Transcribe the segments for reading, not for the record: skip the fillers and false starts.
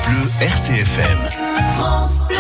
Bleu RCFM. France Bleu.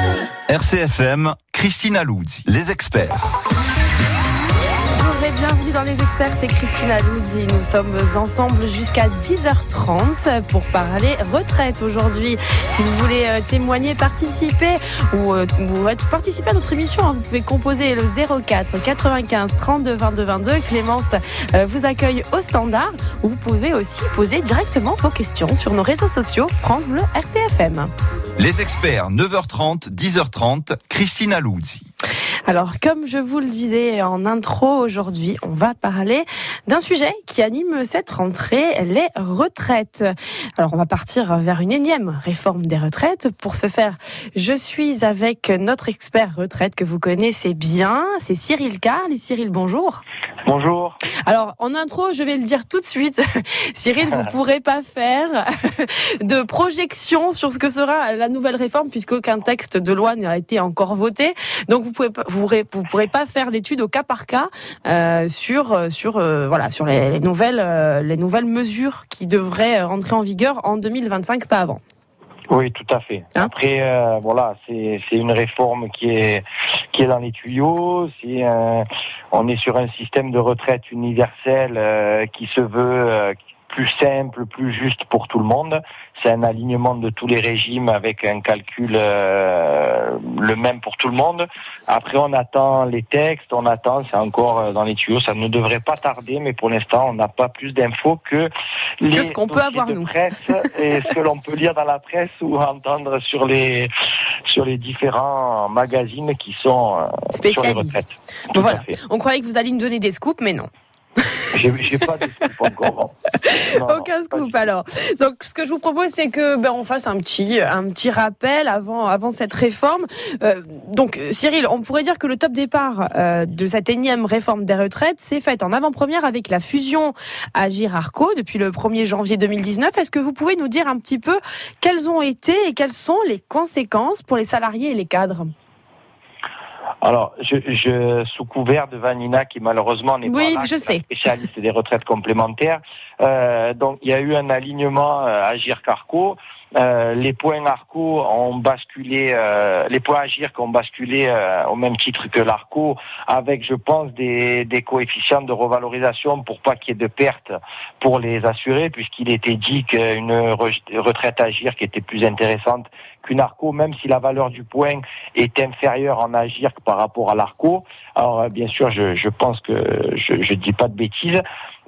RCFM, Christina Luzzi, les experts. Bonjour et bienvenue dans Les Experts, c'est Christina Luzzi. Nous sommes ensemble jusqu'à 10h30 pour parler retraite aujourd'hui. Si vous voulez témoigner, participer ou participer à notre émission, vous pouvez composer le 04 95 32 22 22. Clémence vous accueille au standard. Vous pouvez aussi poser directement vos questions sur nos réseaux sociaux France Bleu RCFM. Les Experts, 9h30, 10h30, Christina Luzzi. Alors, comme je vous le disais en intro, aujourd'hui, on va parler d'un sujet qui anime cette rentrée, les retraites. Alors, on va partir vers une énième réforme des retraites. Pour ce faire, je suis avec notre expert retraite que vous connaissez bien, c'est Cyril Carl. Et Cyril, bonjour. Bonjour. Alors, en intro, je vais le dire tout de suite. Cyril, vous ne pourrez pas faire de projection sur ce que sera la nouvelle réforme puisque aucun texte de loi n'a été encore voté. Donc, vous pourrez pas faire d'études au cas par cas sur les nouvelles mesures qui devraient entrer en vigueur en 2025, pas avant. Oui, tout à fait. Après, c'est une réforme qui est dans les tuyaux. On est sur un système de retraite universel qui se veut plus simple, plus juste pour tout le monde. C'est un alignement de tous les régimes avec un calcul le même pour tout le monde. Après, on attend les textes, c'est encore dans les tuyaux. Ça ne devrait pas tarder, mais pour l'instant, on n'a pas plus d'infos que ce qu'on peut avoir, nous. Presse et ce que l'on peut lire dans la presse ou entendre sur les différents magazines qui sont sur les retraites. Bon, voilà. On croyait que vous alliez nous donner des scoops, mais non. J'ai pas de scoop encore. Aucun scoop alors. Donc ce que je vous propose, c'est que on fasse un petit rappel avant cette réforme. Donc Cyril, on pourrait dire que le top départ de cette énième réforme des retraites s'est fait en avant-première avec la fusion Agir-Arco depuis le 1er janvier 2019. Est-ce que vous pouvez nous dire un petit peu quelles ont été et quelles sont les conséquences pour les salariés et les cadres ? Alors, je sous couvert de Vanina qui malheureusement n'est pas là, spécialiste des retraites complémentaires. Donc, il y a eu un alignement Agir-Arco. Les points Arco ont basculé, les points Agir qui ont basculé au même titre que l'Arco, avec, je pense, des coefficients de revalorisation pour pas qu'il y ait de pertes pour les assurés, puisqu'il était dit qu'une retraite Agir qui était plus intéressante qu'une Arco, même si la valeur du point est inférieure en Agir par rapport à l'Arco. Alors, bien sûr, je pense que je dis pas de bêtises.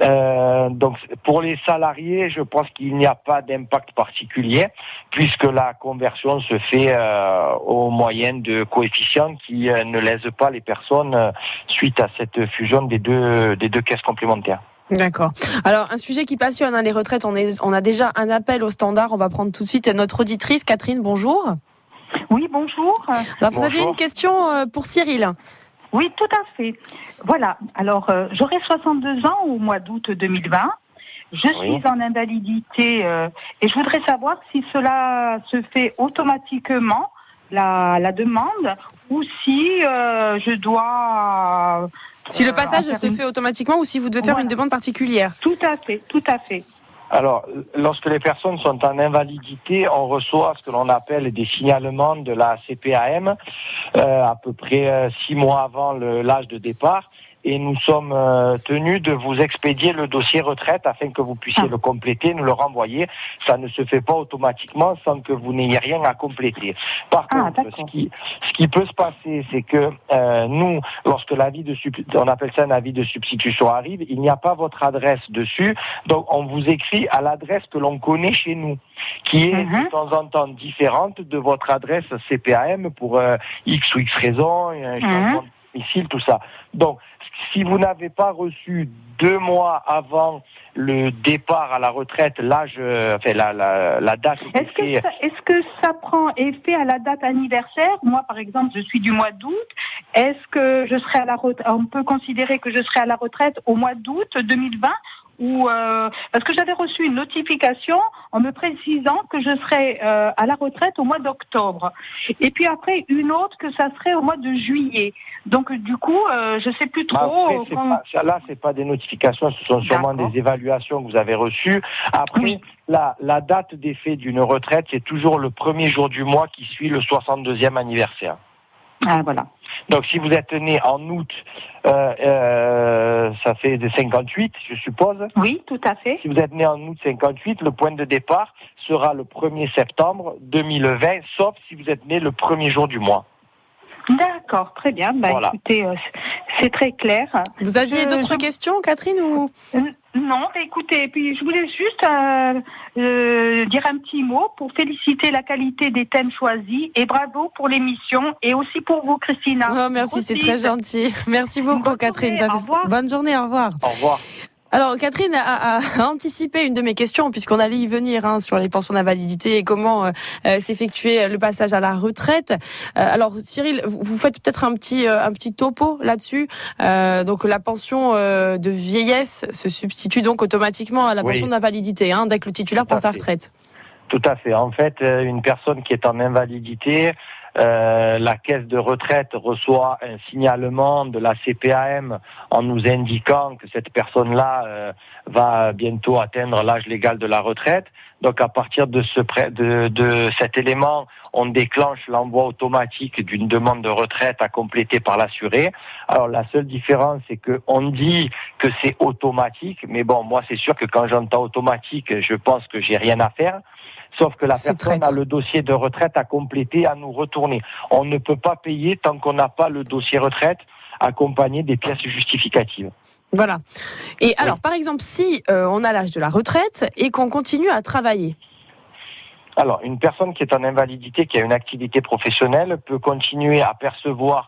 Donc, pour les salariés, je pense qu'il n'y a pas d'impact particulier, puisque la conversion se fait au moyen de coefficients qui ne lèsent pas les personnes suite à cette fusion des deux caisses complémentaires. D'accord. Alors, un sujet qui passionne les retraites, on a déjà un appel au standard. On va prendre tout de suite notre auditrice. Catherine, bonjour. Oui, bonjour. Alors, vous aviez une question pour Cyril ? Oui, tout à fait. Voilà. Alors, j'aurai 62 ans au mois d'août 2020. Je suis en invalidité et je voudrais savoir si cela se fait automatiquement, la demande, ou si je dois... Si le passage se fait automatiquement ou si vous devez faire une demande particulière. Tout à fait. Alors, lorsque les personnes sont en invalidité, on reçoit ce que l'on appelle des signalements de la CPAM, à peu près 6 mois avant l'âge de départ. Et nous sommes tenus de vous expédier le dossier retraite afin que vous puissiez le compléter, nous le renvoyer. Ça ne se fait pas automatiquement sans que vous n'ayez rien à compléter. Par contre, ce qui peut se passer, c'est que nous, lorsque on appelle ça un avis de substitution arrive, il n'y a pas votre adresse dessus. Donc, on vous écrit à l'adresse que l'on connaît chez nous, qui est de temps en temps différente de votre adresse CPAM pour X ou X raison, un changement de domicile, tout ça. Donc, si vous n'avez pas reçu 2 mois avant le départ à la retraite, la date... Est-ce que ça prend effet à la date anniversaire ? Moi, par exemple, je suis du mois d'août. Est-ce que je serai à la retraite ? On peut considérer que je serai à la retraite au mois d'août 2020 ou parce que j'avais reçu une notification en me précisant que je serais à la retraite au mois d'octobre. Et puis après une autre que ça serait au mois de juillet. Donc du coup, je sais plus trop. Là, c'est pas des notifications, ce sont sûrement des évaluations que vous avez reçues. Après, la date d'effet d'une retraite, c'est toujours le premier jour du mois qui suit le 62e anniversaire. Ah, voilà. Donc, si vous êtes né en août, ça fait de 58, je suppose. Oui, tout à fait. Si vous êtes né en août 58, le point de départ sera le 1er septembre 2020, sauf si vous êtes né le premier jour du mois. D'accord, très bien. Voilà. Écoutez, c'est très clair. Vous aviez d'autres questions, Catherine, ou Non, écoutez, puis je voulais juste dire un petit mot pour féliciter la qualité des thèmes choisis et bravo pour l'émission et aussi pour vous, Christina. Oh, merci, c'est très gentil. Merci beaucoup, Catherine. Au revoir. Bonne journée, au revoir. Au revoir. Alors, Catherine a anticipé une de mes questions, puisqu'on allait y venir sur les pensions d'invalidité et comment s'effectuer le passage à la retraite. Alors, Cyril, vous faites peut-être un petit topo là-dessus. Donc, la pension de vieillesse se substitue donc automatiquement à la pension d'invalidité, dès que le titulaire prend sa retraite. Tout à fait. En fait, une personne qui est en invalidité, la caisse de retraite reçoit un signalement de la CPAM en nous indiquant que cette personne-là va bientôt atteindre l'âge légal de la retraite. Donc à partir de cet élément, on déclenche l'envoi automatique d'une demande de retraite à compléter par l'assuré. Alors la seule différence, c'est que on dit que c'est automatique, mais bon, moi c'est sûr que quand j'entends automatique, je pense que j'ai rien à faire. Sauf que la personne a le dossier de retraite à compléter, à nous retourner. On ne peut pas payer tant qu'on n'a pas le dossier retraite accompagné des pièces justificatives. Voilà. Et alors, par exemple, si on a l'âge de la retraite et qu'on continue à travailler. Alors, une personne qui est en invalidité, qui a une activité professionnelle, peut continuer à percevoir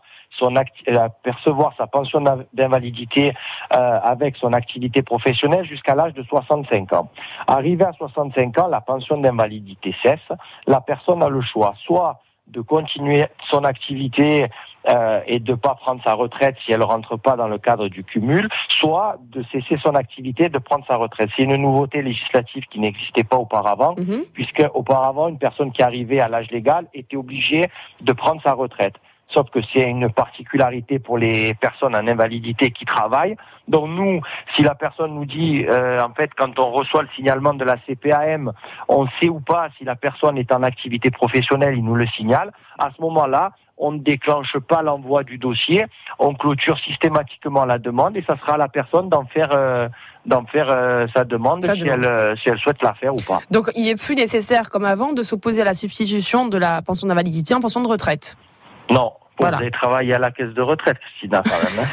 sa pension d'invalidité avec son activité professionnelle jusqu'à l'âge de 65 ans. Arrivé à 65 ans, la pension d'invalidité cesse. La personne a le choix, soit de continuer son activité et de pas prendre sa retraite si elle rentre pas dans le cadre du cumul, soit de cesser son activité et de prendre sa retraite. C'est une nouveauté législative qui n'existait pas auparavant, puisque auparavant, une personne qui arrivait à l'âge légal était obligée de prendre sa retraite. Sauf que c'est une particularité pour les personnes en invalidité qui travaillent. Donc nous, si la personne nous dit, en fait, quand on reçoit le signalement de la CPAM, on sait ou pas si la personne est en activité professionnelle, il nous le signale. À ce moment-là, on ne déclenche pas l'envoi du dossier, on clôture systématiquement la demande et ça sera à la personne d'en faire sa demande si elle souhaite la faire ou pas. Donc il n'est plus nécessaire, comme avant, de s'opposer à la substitution de la pension d'invalidité en pension de retraite. Non, vous allez travailler à la caisse de retraite, Christina, quand même.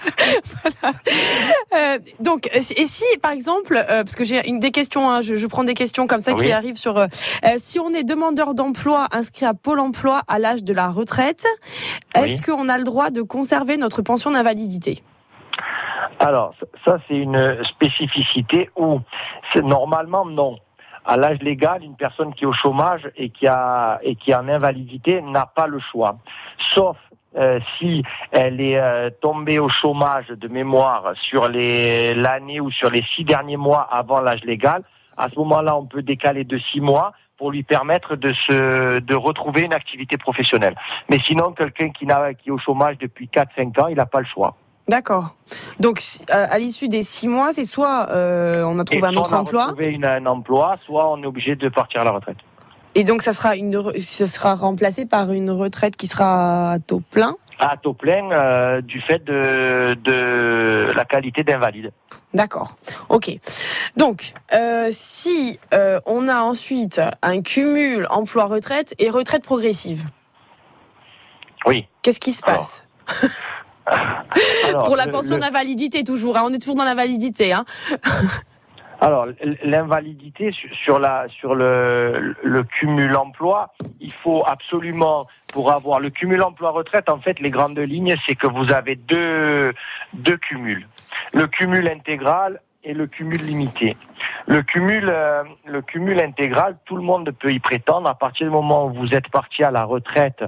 Voilà. Donc, et si, par exemple, parce que j'ai des questions, je prends des questions comme ça qui arrivent sur... si on est demandeur d'emploi inscrit à Pôle emploi à l'âge de la retraite, est-ce qu'on a le droit de conserver notre pension d'invalidité ? Alors, ça c'est une spécificité où, normalement, non. À l'âge légal, une personne qui est au chômage et qui est en invalidité n'a pas le choix. Sauf si elle est tombée au chômage de mémoire sur l'année ou sur les 6 derniers mois avant l'âge légal. À ce moment-là, on peut décaler de 6 mois pour lui permettre de retrouver une activité professionnelle. Mais sinon, quelqu'un qui est au chômage depuis 4-5 ans, il n'a pas le choix. D'accord. Donc, à l'issue des 6 mois, c'est soit on a trouvé un autre emploi. On a trouvé un emploi, soit on est obligé de partir à la retraite. Et donc, ça sera remplacé par une retraite qui sera à taux plein. À taux plein, du fait de la qualité d'invalide. D'accord. Ok. Donc, si on a ensuite un cumul emploi-retraite et retraite progressive. Oui. Qu'est-ce qui se passe ? Alors, pour la pension d'invalidité toujours, on est toujours dans l'invalidité. Alors l'invalidité sur le cumul emploi, il faut absolument, pour avoir le cumul emploi retraite, en fait les grandes lignes, c'est que vous avez deux cumuls, le cumul intégral et le cumul limité. Le cumul intégral, tout le monde peut y prétendre à partir du moment où vous êtes parti à la retraite,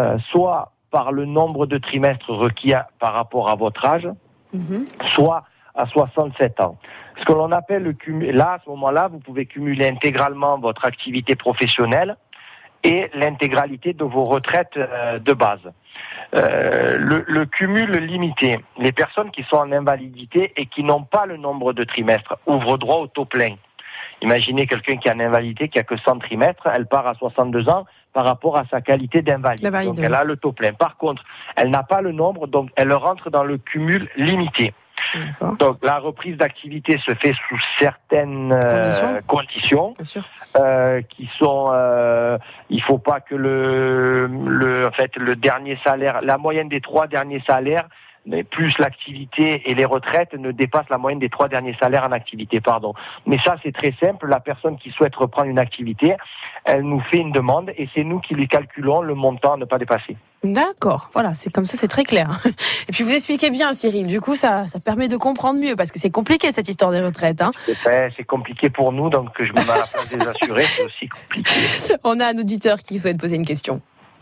soit par le nombre de trimestres requis par rapport à votre âge, soit à 67 ans. Ce que l'on appelle le cumul, là, à ce moment-là, vous pouvez cumuler intégralement votre activité professionnelle et l'intégralité de vos retraites de base. Le cumul limité, les personnes qui sont en invalidité et qui n'ont pas le nombre de trimestres ouvrent droit au taux plein. Imaginez quelqu'un qui a une invalidité, qui a que 100 trimestres, elle part à 62 ans par rapport à sa qualité d'invalide. Donc elle a le taux plein. Par contre, elle n'a pas le nombre, donc elle rentre dans le cumul limité. D'accord. Donc la reprise d'activité se fait sous certaines conditions qui sont il faut pas que le dernier salaire, la moyenne des 3 derniers salaires, mais plus l'activité et les retraites ne dépassent la moyenne des 3 derniers salaires en activité, Mais ça, c'est très simple. La personne qui souhaite reprendre une activité, elle nous fait une demande et c'est nous qui lui calculons le montant à ne pas dépasser. D'accord. Voilà, c'est comme ça, c'est très clair. Et puis vous expliquez bien, Cyril. Du coup, ça permet de comprendre mieux parce que c'est compliqué cette histoire des retraites. Hein. C'est compliqué pour nous, donc je me mets à la place des assurés, c'est aussi compliqué. On a un auditeur qui souhaite poser une question.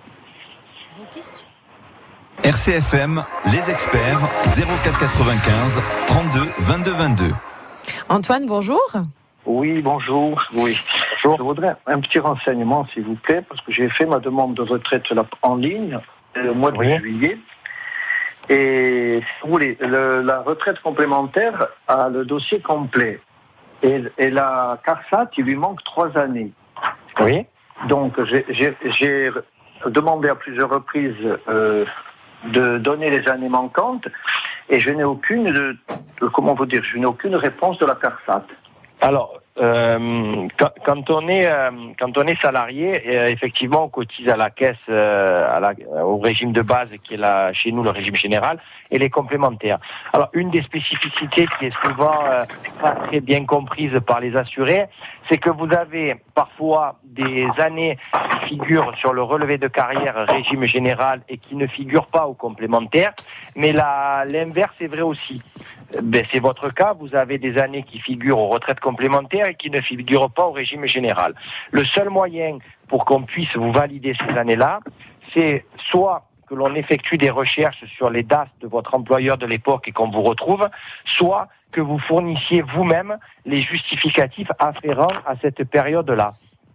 RCFM, les experts, 04 95 32 22 22. Antoine, bonjour. Oui, bonjour. Oui. Bonjour. Je voudrais un petit renseignement, s'il vous plaît, parce que j'ai fait ma demande de retraite en ligne au mois de juillet. Et si vous voulez, la retraite complémentaire a le dossier complet. Et la CARSAT, il lui manque 3 années. Oui. Donc, j'ai demandé à plusieurs reprises de donner les années manquantes et je n'ai aucune réponse de la CARSAT. Alors, quand on est salarié, effectivement, on cotise à la caisse, au régime de base qui est chez nous le régime général et les complémentaires. Alors, une des spécificités qui est souvent pas très bien comprise par les assurés, c'est que vous avez parfois des années qui figurent sur le relevé de carrière régime général et qui ne figurent pas aux complémentaires, mais l'inverse est vrai aussi. C'est votre cas, vous avez des années qui figurent aux retraites complémentaires et qui ne figurent pas au régime général. Le seul moyen pour qu'on puisse vous valider ces années-là, c'est soit que l'on effectue des recherches sur les DAS de votre employeur de l'époque et qu'on vous retrouve, soit que vous fournissiez vous-même les justificatifs afférents à cette période-là.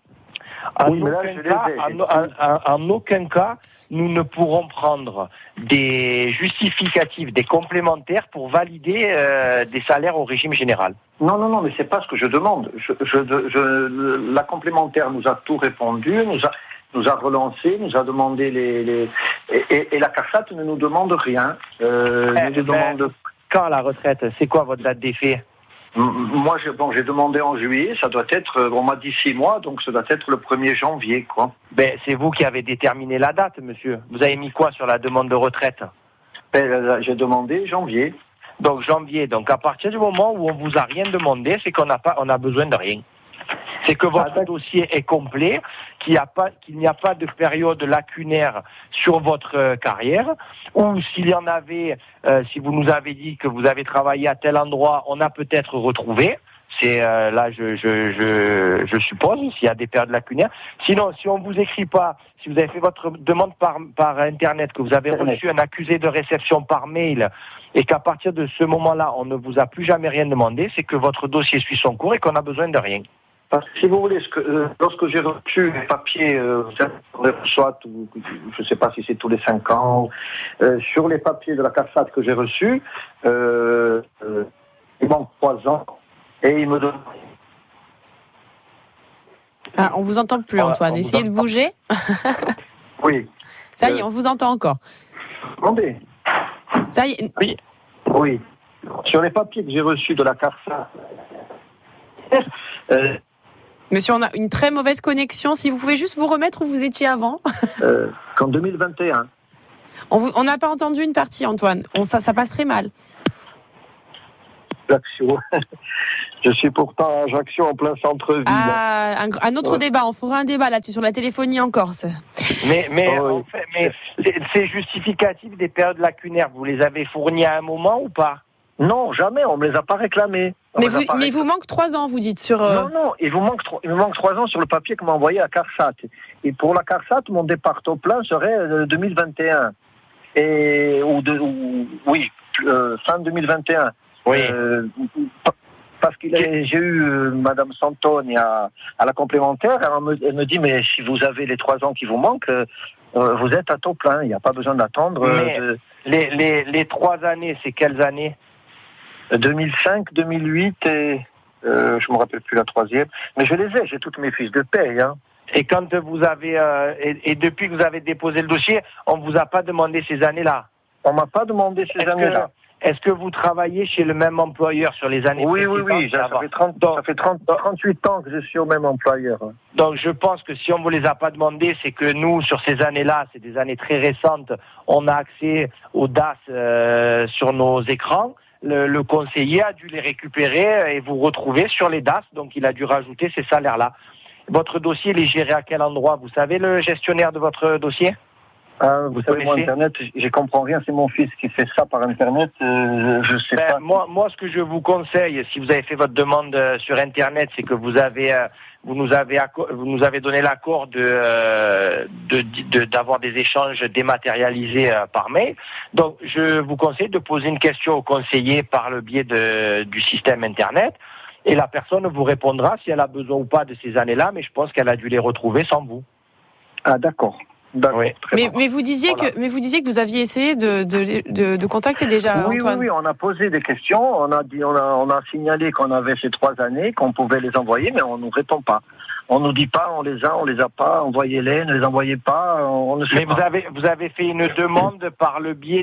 En aucun cas, nous ne pourrons prendre des justificatifs, des complémentaires pour valider des salaires au régime général. Non, mais c'est pas ce que je demande. La complémentaire nous a tout répondu, nous a relancé, nous a demandé et la CARSAT ne nous demande rien. Quand la retraite, c'est quoi votre date d'effet ? Moi, j'ai demandé en juillet, ça doit être, on m'a dit 6 mois, donc ça doit être le 1er janvier, quoi. C'est vous qui avez déterminé la date, monsieur. Vous avez mis quoi sur la demande de retraite ? J'ai demandé janvier. Donc janvier, donc à partir du moment où on vous a rien demandé, c'est qu'on a besoin de rien. C'est que votre dossier est complet, qu'il n'y a pas de période lacunaire sur votre carrière, ou s'il y en avait, si vous nous avez dit que vous avez travaillé à tel endroit, on a peut-être retrouvé. C'est là, je suppose, s'il y a des périodes lacunaires. Sinon, si on vous écrit pas, si vous avez fait votre demande par Internet, que vous avez reçu un accusé de réception par mail, et qu'à partir de ce moment-là, on ne vous a plus jamais rien demandé, c'est que votre dossier suit son cours et qu'on a besoin de rien. Parce que si vous voulez, lorsque j'ai reçu les papiers, soit, je ne sais pas si c'est tous les 5 ans, sur les papiers de la CARSAT que j'ai reçus, il manque 3 ans et il me donne... On vous entend plus, Antoine. Essayez de bouger. Oui. Ça y est, on vous entend encore. Attendez. Ça y est. Oui. Sur les papiers que j'ai reçus de la CARSAT... Monsieur, on a une très mauvaise connexion. Si vous pouvez juste vous remettre où vous étiez avant. Qu'en 2021. On n'a pas entendu une partie, Antoine. Ça passe très mal. Ajaccio. Je suis pourtant à Ajaccio, en plein centre-ville. Un autre débat. On fera un débat là-dessus sur la téléphonie en Corse. Mais ces justificatifs des périodes lacunaires, vous les avez fournis à un moment ou pas ? Non, jamais, on ne me les a pas réclamés. Mais vous manque 3 ans, vous dites, sur... Non, il me manque 3 ans sur le papier que m'a envoyé la CARSAT. Et pour la CARSAT, mon départ au plein serait 2021. Fin 2021. Oui. Parce que j'ai eu Madame Santone à la complémentaire, elle me dit, mais si vous avez les 3 ans qui vous manquent, vous êtes à taux plein, il n'y a pas besoin d'attendre. Les 3 années, c'est quelles années? 2005, 2008 et je me rappelle plus la 3e. Mais je les ai, j'ai toutes mes fiches de paye. Hein. Et quand vous avez et depuis que vous avez déposé le dossier, on vous a pas demandé ces années-là? On m'a pas demandé ces années-là. Est-ce que vous travaillez chez le même employeur sur les années précédentes? Oui. Ça fait 38 ans que je suis au même employeur. Donc je pense que si on vous les a pas demandé, c'est que nous, sur ces années-là, c'est des années très récentes, on a accès aux DAS sur nos écrans. Le conseiller a dû les récupérer et vous retrouver sur les DAS, donc il a dû rajouter ces salaires-là. Votre dossier, il est géré à quel endroit? Vous savez le gestionnaire de votre dossier? Vous savez, moi, Internet, je comprends rien. C'est mon fils qui fait ça par Internet. Je sais pas. Moi, ce que je vous conseille, si vous avez fait votre demande sur Internet, c'est que vous nous avez donné l'accord d'avoir des échanges dématérialisés par mail. Donc, je vous conseille de poser une question au conseiller par le biais du système Internet. Et la personne vous répondra si elle a besoin ou pas de ces années-là, mais je pense qu'elle a dû les retrouver sans vous. Ah, d'accord. Oui. Mais vous disiez que vous aviez essayé de contacter déjà Antoine. Oui, on a posé des questions, on a signalé qu'on avait ces 3 années, qu'on pouvait les envoyer, mais on ne nous répond pas. On nous dit pas, on les a pas, envoyez-les, ne les envoyez pas, on ne sait pas. Mais vous avez fait une demande par le biais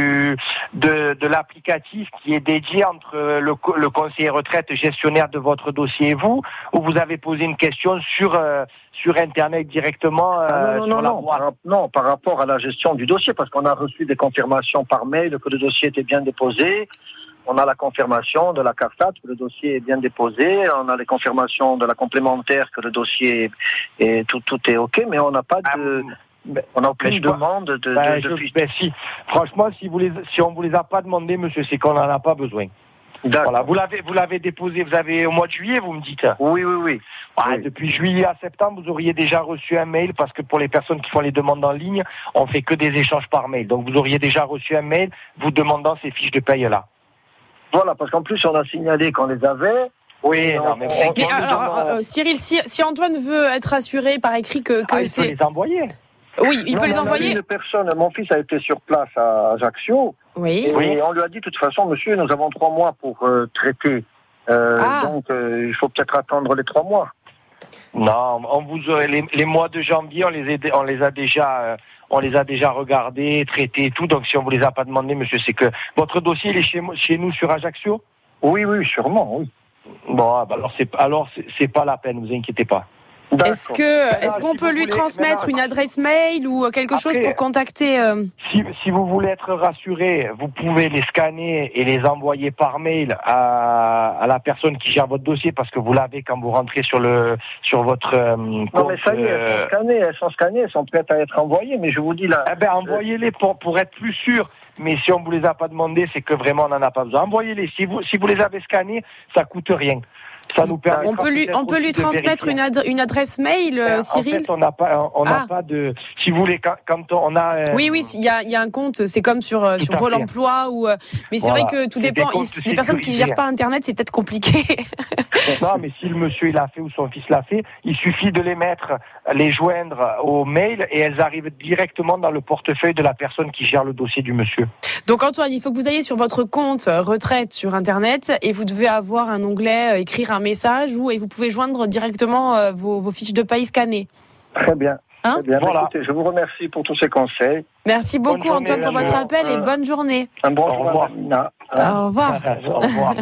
de l'applicatif qui est dédié entre le conseiller retraite gestionnaire de votre dossier et vous, ou vous avez posé une question sur Internet directement sur la boîte? Non, par rapport à la gestion du dossier, parce qu'on a reçu des confirmations par mail que le dossier était bien déposé. On a la confirmation de la CARSAT que le dossier est bien déposé. On a les confirmations de la complémentaire que le dossier est tout est OK, mais on n'a pas on n'a aucune demande de fiches. Franchement, si on vous les a pas demandé, monsieur, c'est qu'on n'en a pas besoin. Voilà, vous l'avez déposé, vous avez au mois de juillet, vous me dites? Oui. Oui. Depuis juillet à septembre, vous auriez déjà reçu un mail, parce que pour les personnes qui font les demandes en ligne, on fait que des échanges par mail. Donc vous auriez déjà reçu un mail vous demandant ces fiches de paye-là. Voilà, parce qu'en plus, on a signalé qu'on les avait. Oui, mais alors, Cyril, si Antoine veut être assuré par écrit que c'est... Il peut les envoyer. Oui, il peut les envoyer. Une personne, mon fils a été sur place à Ajaccio. Oui. Et on lui a dit, de toute façon, monsieur, nous avons 3 mois pour traiter. Donc, il faut peut-être attendre les 3 mois. Non, les mois de janvier, on les a déjà regardés, traités et tout. Donc, si on vous les a pas demandé, monsieur, c'est que votre dossier, il est chez nous sur Ajaccio? Oui, sûrement, oui. Bon, alors c'est pas la peine, vous inquiétez pas. Est-ce qu'on peut lui transmettre une adresse mail ou quelque chose pour contacter Si vous voulez être rassuré, vous pouvez les scanner et les envoyer par mail à la personne qui gère votre dossier, parce que vous l'avez quand vous rentrez sur votre compte. Non, mais ça y est, elles sont scannées, elles sont prêtes à être envoyées, mais je vous dis là... envoyez-les pour être plus sûr, mais si on vous les a pas demandé, c'est que vraiment on n'en a pas besoin. Envoyez-les, si vous les avez scannés, ça coûte rien. Ça nous permet on peut lui transmettre une adresse mail, Cyril. En fait, on n'a pas de. Si vous voulez, quand on a. Oui, il y a un compte. C'est comme sur Pôle Emploi ou. Mais c'est vrai que tout dépend. Les personnes qui gèrent pas Internet, c'est peut-être compliqué. Non, mais si le monsieur l'a fait ou son fils l'a fait, il suffit de les joindre au mail et elles arrivent directement dans le portefeuille de la personne qui gère le dossier du monsieur. Donc Antoine, il faut que vous ayez sur votre compte retraite sur Internet et vous devez avoir un onglet écrire un message et vous pouvez joindre directement vos fiches de paye scannées. Très bien. Très bien. Voilà. Écoutez, je vous remercie pour tous ces conseils. Merci beaucoup Antoine pour votre appel et bonne journée. Un bon revoir. Au revoir. Au revoir.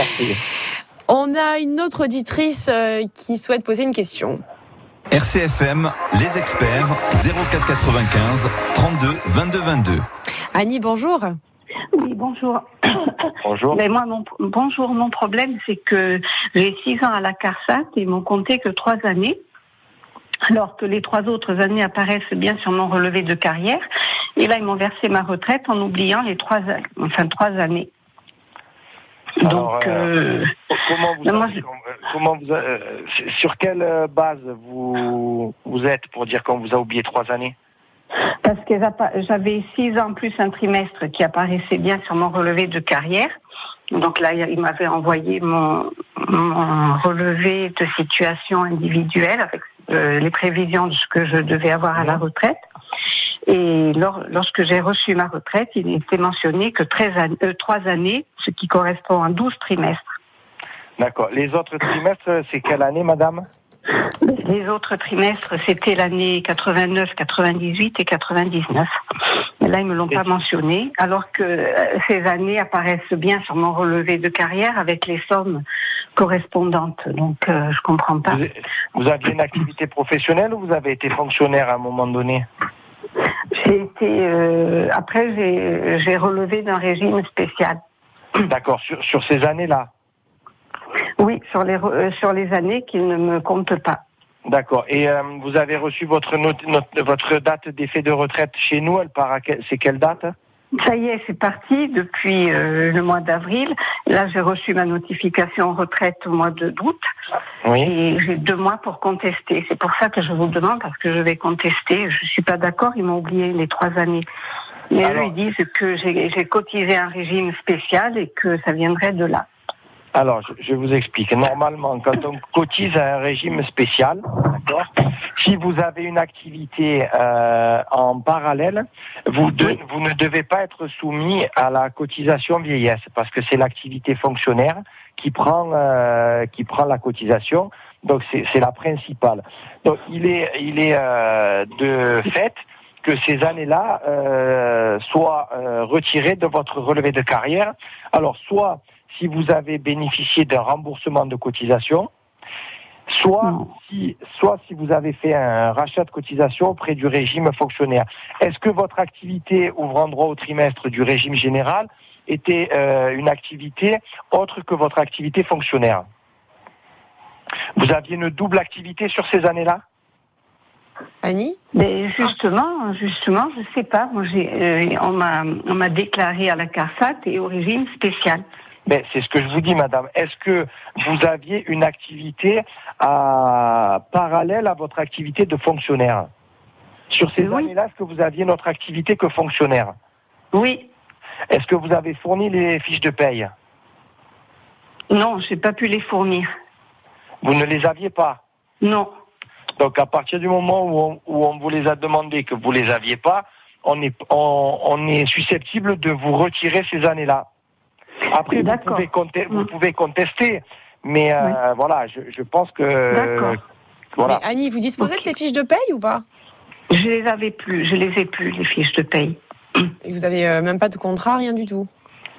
On a une autre auditrice qui souhaite poser une question. RCFM, les experts, 04 95 32 22 22. Annie, bonjour. Oui, bonjour. Bonjour. Mais moi, mon problème, c'est que j'ai 6 ans à la CARSAT et ils m'ont compté que 3 années, alors que les 3 autres années apparaissent bien sur mon relevé de carrière. Et là, ils m'ont versé ma retraite en oubliant les 3 années. Alors, sur quelle base vous êtes pour dire qu'on vous a oublié 3 années? Parce que j'avais 6 ans plus un trimestre qui apparaissait bien sur mon relevé de carrière. Donc là, il m'avait envoyé mon relevé de situation individuelle avec les prévisions de ce que je devais avoir à la retraite. Et lorsque j'ai reçu ma retraite, il était mentionné que 3 années, ce qui correspond à 12 trimestres. D'accord. Les autres trimestres, c'est quelle année, madame ? Les autres trimestres, c'était l'année 89, 98 et 99. Mais là, ils me l'ont pas mentionné, alors que ces années apparaissent bien sur mon relevé de carrière avec les sommes correspondantes. Donc, je comprends pas. Vous aviez une activité professionnelle ou vous avez été fonctionnaire à un moment donné ? J'ai été. Après, j'ai relevé d'un régime spécial. D'accord. Sur ces années-là. Oui, sur les années qui ne me comptent pas. D'accord. Et vous avez reçu votre date d'effet de retraite chez nous. Elle part c'est quelle date ? Ça y est, c'est parti depuis le mois d'avril. Là, j'ai reçu ma notification retraite au mois d'août. Oui. Et j'ai 2 mois pour contester. C'est pour ça que je vous demande, parce que je vais contester. Je suis pas d'accord. Ils m'ont oublié les 3 années. Mais eux, ils disent que j'ai cotisé un régime spécial et que ça viendrait de là. Alors, je vous explique. Normalement, quand on cotise à un régime spécial, d'accord, si vous avez une activité en parallèle, vous ne devez pas être soumis à la cotisation vieillesse, parce que c'est l'activité fonctionnaire qui prend la cotisation. Donc, c'est la principale. Donc, il est de fait que ces années-là soient retirées de votre relevé de carrière. Alors, soit si vous avez bénéficié d'un remboursement de cotisation, soit si vous avez fait un rachat de cotisation auprès du régime fonctionnaire. Est-ce que votre activité ouvrant droit au trimestre du régime général était une activité autre que votre activité fonctionnaire ? Vous aviez une double activité sur ces années-là ? Annie ? Mais justement, je sais pas. Moi, on m'a déclaré à la CARSAT et au régime spécial. Mais c'est ce que je vous dis, madame. Est-ce que vous aviez une activité parallèle à votre activité de fonctionnaire ? Sur ces années-là, est-ce que vous aviez notre activité que fonctionnaire ? Oui. Est-ce que vous avez fourni les fiches de paye ? Non, je n'ai pas pu les fournir. Vous ne les aviez pas ? Non. Donc à partir du moment où on vous les a demandé que vous les aviez pas, on est susceptible de vous retirer ces années-là. Après, vous pouvez contester, mais voilà, je pense que... D'accord. Voilà. Mais Annie, vous disposez de ces fiches de paye ou pas ? Je les ai plus, les fiches de paye. Et vous avez même pas de contrat, rien du tout ?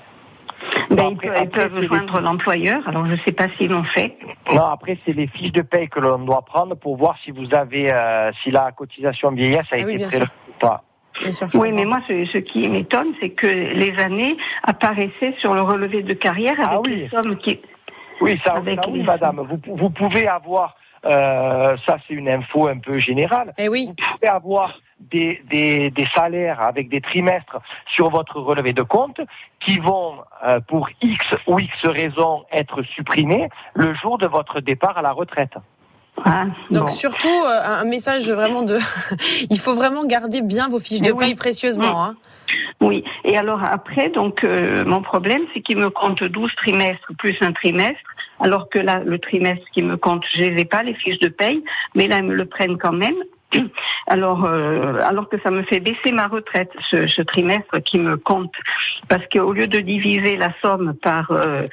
Ils peuvent joindre l'employeur, alors je ne sais pas s'ils l'ont fait. Non, après, c'est les fiches de paye que l'on doit prendre pour voir si vous avez, si la cotisation vieillesse a été prélevée ou pas. Bien sûr, mais moi, ce qui m'étonne, c'est que les années apparaissaient sur le relevé de carrière avec les sommes qui... Oui, oui, madame. Vous pouvez avoir... ça, c'est une info un peu générale. Vous pouvez avoir des salaires avec des trimestres sur votre relevé de compte qui vont, pour X ou X raisons, être supprimés le jour de votre départ à la retraite. Donc surtout un message vraiment il faut vraiment garder bien vos fiches de paye précieusement. Hein. Oui, et alors après, donc mon problème, c'est qu'il me compte 12 trimestres plus un trimestre, alors que là, le trimestre qui me compte, je les ai pas, les fiches de paye, mais là, ils me le prennent quand même. Alors que ça me fait baisser ma retraite, ce trimestre qui me compte, parce qu'au lieu de diviser la somme par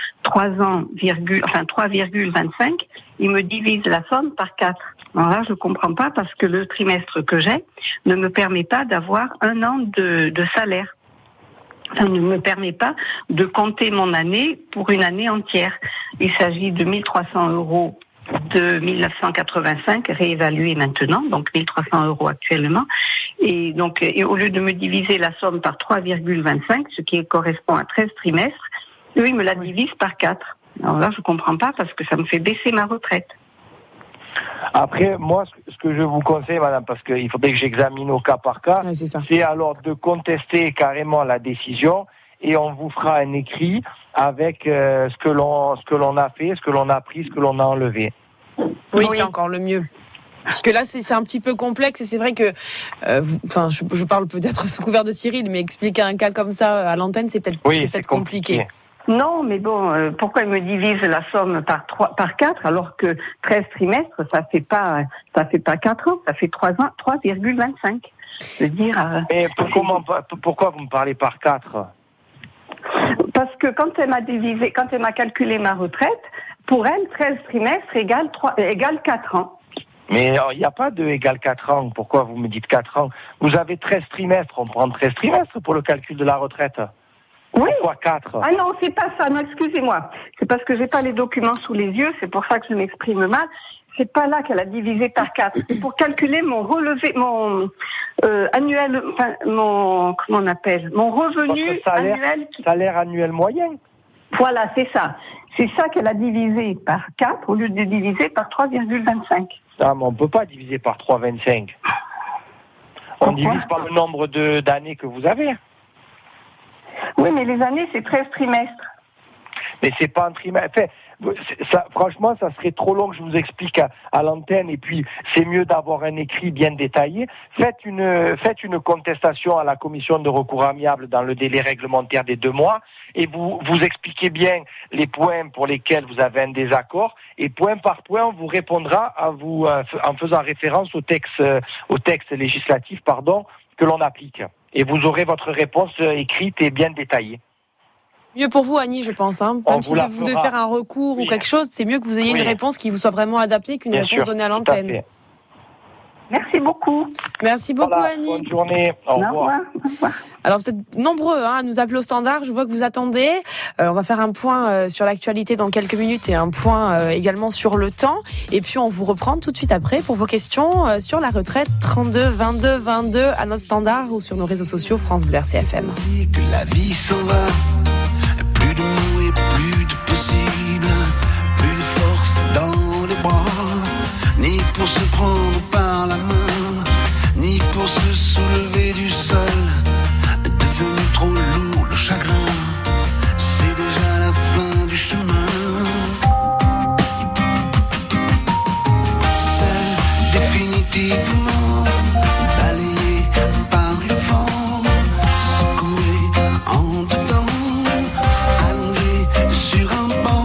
3,25, il me divise la somme par 4. Alors là, je comprends pas parce que le trimestre que j'ai ne me permet pas d'avoir 1 an de salaire. Ça ne me permet pas de compter mon année pour une année entière. Il s'agit de 1 300 € de 1985 réévalué maintenant, donc 1 300 € actuellement. Et donc, au lieu de me diviser la somme par 3,25, ce qui correspond à 13 trimestres, eux, ils me la divisent par 4. Alors là, je comprends pas parce que ça me fait baisser ma retraite. Après, moi, ce que je vous conseille, madame, parce qu'il faudrait que j'examine au cas par cas, c'est alors de contester carrément la décision et on vous fera un écrit avec ce que l'on a fait, ce que l'on a pris, ce que l'on a enlevé. Oui, c'est encore le mieux. Parce que là, c'est un petit peu complexe et c'est vrai que, je parle peut-être sous couvert de Cyril, mais expliquer un cas comme ça à l'antenne, c'est peut-être compliqué. Non, mais bon, pourquoi il me divise la somme par 4 alors que 13 trimestres, ça fait pas 4 ans, ça fait 3 ans, 3,25. Je veux dire. Mais pourquoi vous me parlez par 4 ? Parce que quand elle m'a calculé ma retraite, pour elle, 13 trimestres égale 4 ans. Mais il n'y a pas de égale 4 ans. Pourquoi vous me dites 4 ans ? Vous avez 13 trimestres. On prend 13 trimestres pour le calcul de la retraite. Oui. Pourquoi 4 ? Ah non, c'est pas ça. Non, excusez-moi. C'est parce que j'ai pas les documents sous les yeux. C'est pour ça que je m'exprime mal. C'est pas là qu'elle a divisé par 4. C'est pour calculer mon relevé, mon annuel, comment on appelle, mon revenu annuel. Salaire annuel moyen. Voilà, c'est ça. C'est ça qu'elle a divisé par 4 au lieu de diviser par 3,25. Ah, mais on ne peut pas diviser par 3,25. On divise par le nombre d'années que vous avez. Oui, mais les années, c'est 13 trimestres. Mais c'est pas un trimestre. Franchement, ça serait trop long que je vous explique à l'antenne. Et puis, c'est mieux d'avoir un écrit bien détaillé. Faites une contestation à la commission de recours amiable dans le délai réglementaire des 2 mois. Et vous expliquez bien les points pour lesquels vous avez un désaccord. Et point par point, on vous répondra en faisant référence au texte législatif, que l'on applique. Et vous aurez votre réponse écrite et bien détaillée. Mieux pour vous, Annie, je pense. Même si vous devez faire un recours ou quelque chose, c'est mieux que vous ayez une réponse qui vous soit vraiment adaptée qu'une réponse donnée à l'antenne. Merci beaucoup. Merci beaucoup, Annie. Bonne journée. Au revoir. Alors, vous êtes nombreux à nous appeler au standard. Je vois que vous attendez. On va faire un point sur l'actualité dans quelques minutes et un point également sur le temps. Et puis, on vous reprend tout de suite après pour vos questions sur la retraite. 32 22 22 à notre standard ou sur nos réseaux sociaux France Bleu RCFM. La vie s'en va. Plus de mots et plus de possible. Plus de force dans les bras. Ni pour se prendre par la main, ni pour se soulever du sol. Devenu trop lourd le chagrin, c'est déjà la fin du chemin. Seul définitivement balayé par le vent, secoué en dedans, allongé sur un banc.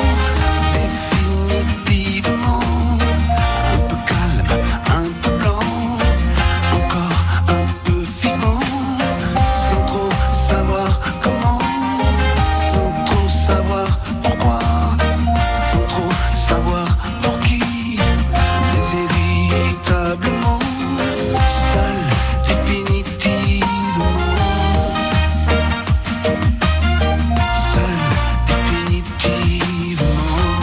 Définitivement un peu calme, un peu blanc, encore un peu vivant, sans trop savoir comment, sans trop savoir pourquoi, sans trop savoir pour qui, mais véritablement seul, définitivement, seul, définitivement.